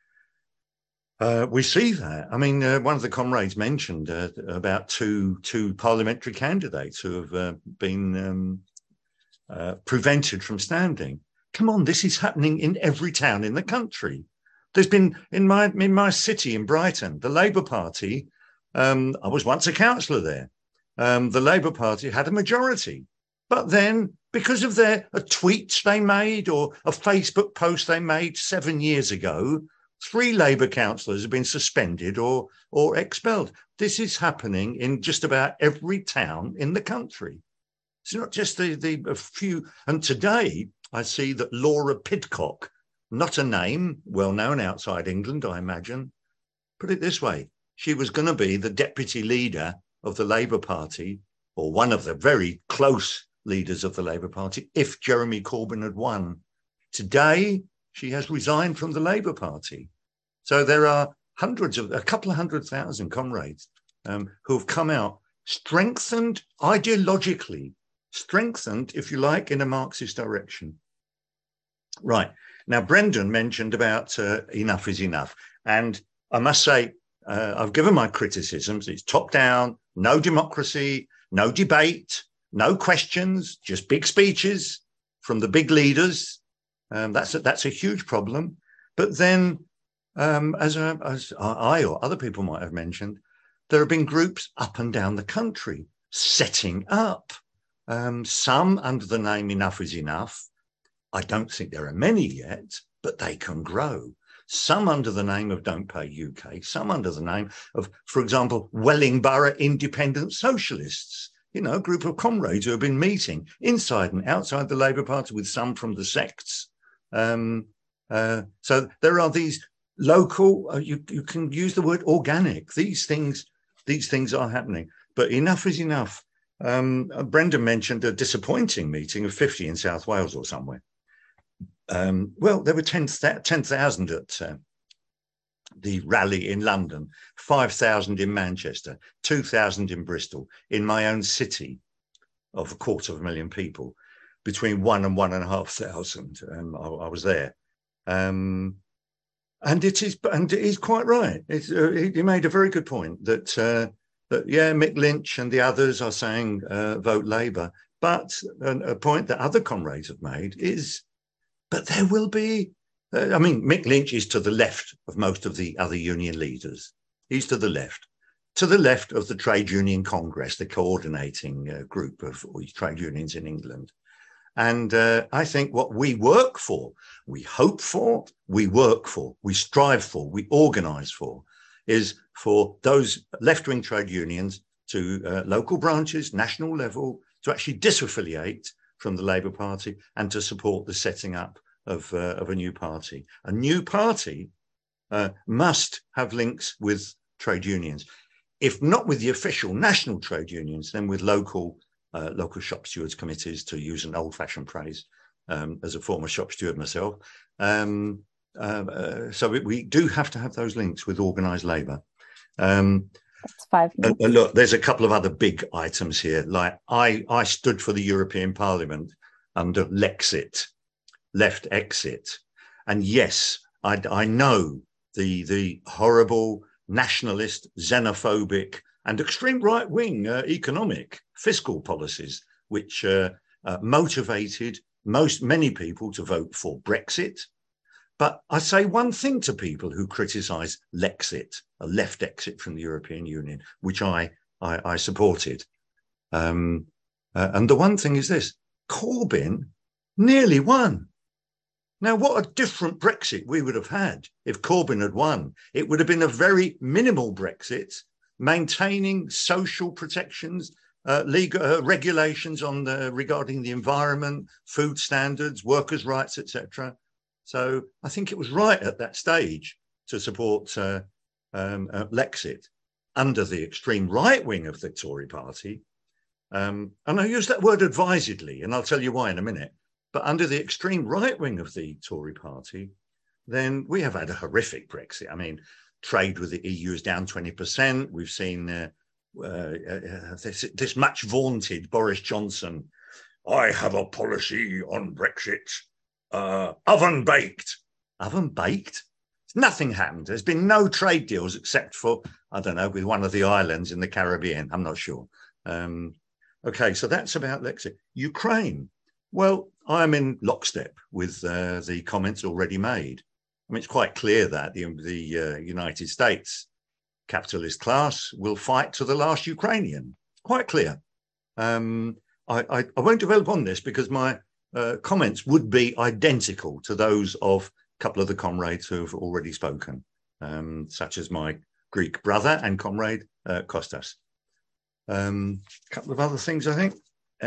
We see that. I mean, one of the comrades mentioned about two parliamentary candidates who have been prevented from standing. Come on, this is happening in every town in the country. There's been in my city in Brighton, the Labour Party. I was once a councillor there. The Labour Party had a majority, but then because of a tweet they made or a Facebook post they made 7 years ago, 3 Labour councillors have been suspended or expelled. This is happening in just about every town in the country. It's not just a few. And today I see that Laura Pidcock, not a name, well known outside England, I imagine. Put it this way, she was going to be the deputy leader of the Labour Party, or one of the very close leaders of the Labour Party, if Jeremy Corbyn had won. Today, she has resigned from the Labour Party. So there are a couple of 100,000 comrades who have come out strengthened ideologically strengthened, if you like, in a Marxist direction. Right. Now, Brendan mentioned about enough is enough. And I must say, I've given my criticisms. It's top down, no democracy, no debate, no questions, just big speeches from the big leaders. That's a huge problem. But then, as I or other people might have mentioned, there have been groups up and down the country setting up, some under the name Enough is Enough. I don't think there are many yet, but they can grow. Some under the name of Don't Pay UK, some under the name of, for example, Wellingborough Independent Socialists, you know, a group of comrades who have been meeting inside and outside the Labour Party with some from the sects. So there are these local, you can use the word organic. These things are happening, but enough is enough. Brendan mentioned a disappointing meeting of 50 in South Wales or somewhere. Well, there were 10,000 at the rally in London, 5,000 in Manchester, 2,000 in Bristol, in my own city of 250,000 people, between 1,000 and 1,500. I was there. And it is quite right. He made a very good point that, yeah, Mick Lynch and the others are saying vote Labour. But a point that other comrades have made is, but there will be, Mick Lynch is to the left of most of the other union leaders. He's to the left of the Trade Union Congress, the coordinating group of trade unions in England. And I think what we work for, we hope for, we work for, we strive for, we organise for, is for those left-wing trade unions to local branches, national level, to actually disaffiliate from the Labour Party and to support the setting up of a new party. A new party must have links with trade unions, if not with the official national trade unions, then with local shop stewards committees, to use an old-fashioned phrase, as a former shop steward myself. So we do have to have those links with organised labour. That's 5 minutes. Look, there's a couple of other big items here. Like I stood for the European Parliament under Lexit, left exit. And yes, I know the horrible nationalist, xenophobic and extreme right-wing economic fiscal policies, which motivated many people to vote for Brexit. But I say one thing to people who criticise Lexit, a left exit from the European Union, which I supported. And the one thing is this: Corbyn nearly won. Now, what a different Brexit we would have had if Corbyn had won. It would have been a very minimal Brexit, maintaining social protections, legal regulations on regarding the environment, food standards, workers' rights, etc. So I think it was right at that stage to support Lexit under the extreme right wing of the Tory party. And I use that word advisedly, and I'll tell you why in a minute. But under the extreme right wing of the Tory party, then we have had a horrific Brexit. I mean, trade with the EU is down 20%. We've seen this much vaunted Boris Johnson. I have a policy on Brexit. Oven baked. Oven baked? Nothing happened. There's been no trade deals except for, I don't know, with one of the islands in the Caribbean. I'm not sure. Okay, so that's about Lexit. Ukraine. Well, I'm in lockstep with the comments already made. I mean, it's quite clear that the United States capitalist class will fight to the last Ukrainian. Quite clear. I won't develop on this because my comments would be identical to those of a couple of the comrades who have already spoken, such as my Greek brother and comrade Kostas. A couple of other things, I think.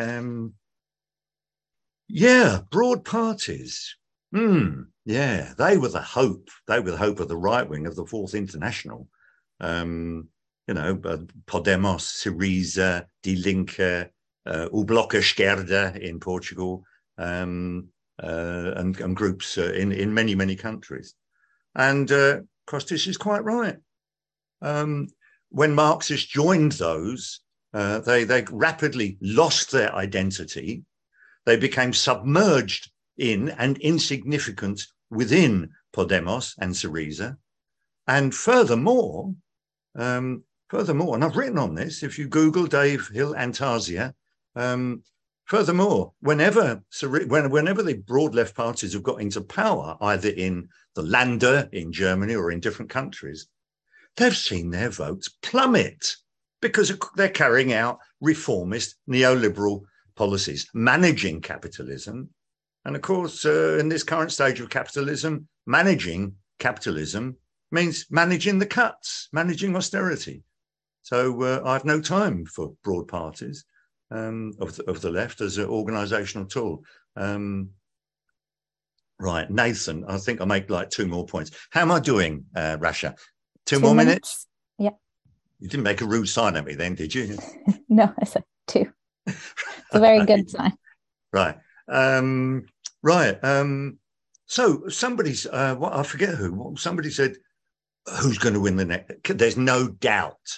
Yeah, broad parties. Yeah, they were the hope. They were the hope of the right wing of the Fourth International. You know, Podemos, Syriza, Die Linke, O Bloco Esquerda in Portugal, and groups in many, many countries. And Kostis is quite right. When Marxists joined those, They rapidly lost their identity. They became submerged in and insignificant within Podemos and Syriza. And furthermore, and I've written on this, if you Google Dave Hill Antasia, furthermore, whenever the broad left parties have got into power, either in the Länder in Germany or in different countries, they've seen their votes plummet because they're carrying out reformist neoliberal policies, managing capitalism. And of course, in this current stage of capitalism, managing capitalism means managing the cuts, managing austerity. So I have no time for broad parties of the left as an organisational tool. Right, Nathan, I think I'll make like 2 more points. How am I doing, Rasha? 2 more minutes? Yeah. You didn't make a rude sign at me then, did you? No, I said 2. It's a very good sign. Right. So somebody's, I forget who, somebody said, who's going to win the next? There's no doubt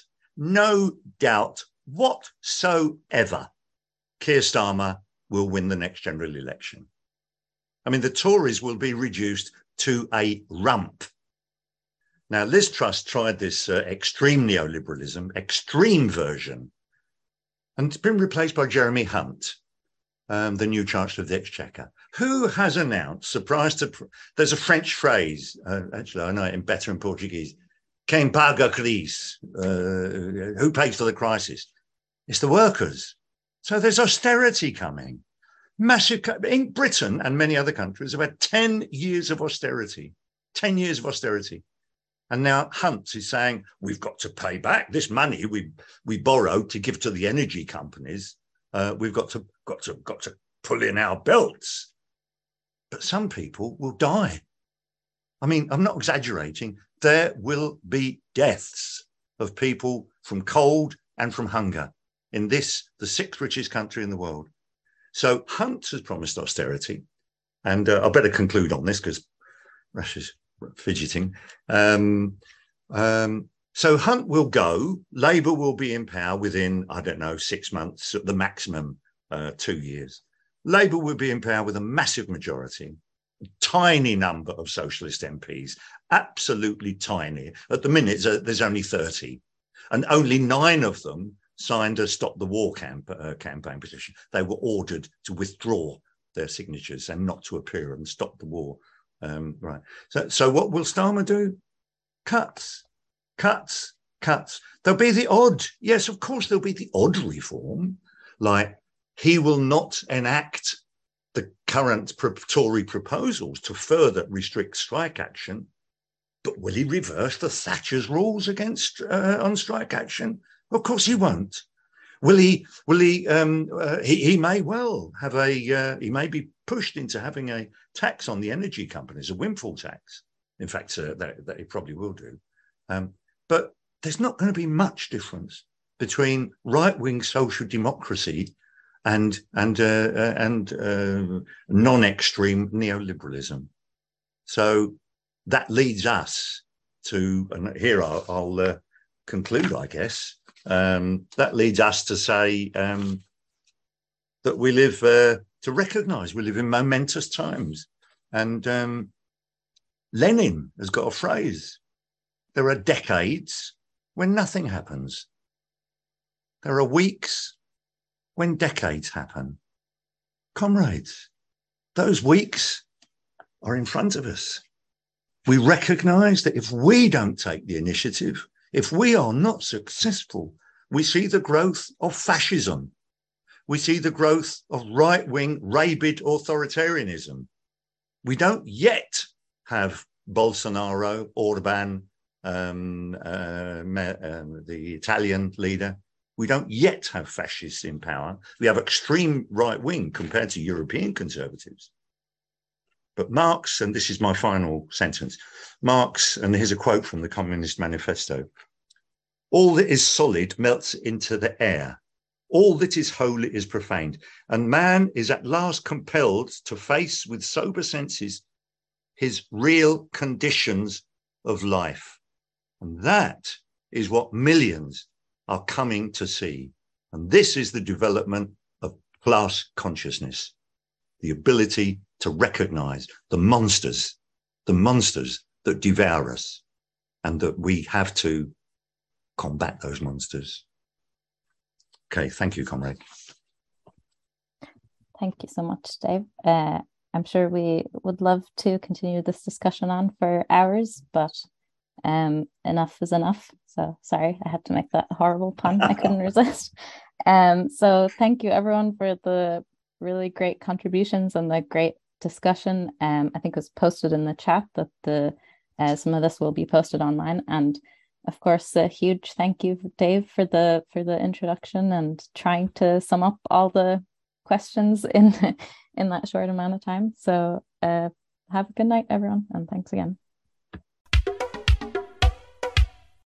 whatsoever Keir Starmer will win the next general election. I mean, the Tories will be reduced to a rump. Now, Liz Truss tried this extreme neoliberalism, extreme version, and it's been replaced by Jeremy Hunt, the new Chancellor of the Exchequer, who has announced, there's a French phrase, actually I know it better in Portuguese, quem paga a crise, who pays for the crisis? It's the workers. So there's austerity coming. Massive, in Britain and many other countries have had 10 years of austerity, 10 years of austerity. And now Hunt is saying, we've got to pay back this money we borrowed to give to the energy companies. We've got to pull in our belts. But some people will die. I mean, I'm not exaggerating. There will be deaths of people from cold and from hunger in this, the 6th richest country in the world. So Hunt has promised austerity. And I better conclude on this because Russia's fidgeting. So Hunt will go. Labour will be in power within, 6 months, at the maximum 2 years. Labour will be in power with a massive majority, a tiny number of socialist MPs, absolutely tiny. At the minute, there's only 30, and only 9 of them signed a Stop the War campaign petition. They were ordered to withdraw their signatures and not to appear and stop the war. Right. So what will Starmer do? Cuts. There'll be the odd. Yes, of course, there'll be the odd reform, like he will not enact the current Tory proposals to further restrict strike action, but will he reverse the Thatcher's rules against on strike action? Of course, he won't. Will he? He may well have he may be pushed into having a tax on the energy companies, a windfall tax. In fact, that he probably will do. But there's not going to be much difference between right-wing social democracy and non-extreme neoliberalism. So that leads us to, and here I'll conclude, I guess. That leads us to say that we live to recognise we live in momentous times, and Lenin has got a phrase: there are decades when nothing happens. There are weeks when decades happen. Comrades, those weeks are in front of us. We recognise that if we don't take the initiative, if we are not successful, we see the growth of fascism. We see the growth of right-wing, rabid authoritarianism. We don't yet have Bolsonaro, Orban, the Italian leader. We don't yet have fascists in power. We have extreme right-wing compared to European conservatives. But Marx, and this is my final sentence, Marx, and here's a quote from the Communist Manifesto: all that is solid melts into the air. All that is holy is profaned. And man is at last compelled to face with sober senses his real conditions of life. And that is what millions are coming to see. And this is the development of class consciousness, the ability to recognize the monsters that devour us, and that we have to combat those monsters. Okay, thank you, comrade. Thank you so much, Dave. I'm sure we would love to continue this discussion on for hours, but enough is enough. So sorry, I had to make that horrible pun. I couldn't resist. So thank you everyone for the really great contributions and the great discussion. I think it was posted in the chat that some of this will be posted online. And of course, a huge thank you, Dave, for the introduction and trying to sum up all the questions in that short amount of time. So have a good night, everyone, and thanks again.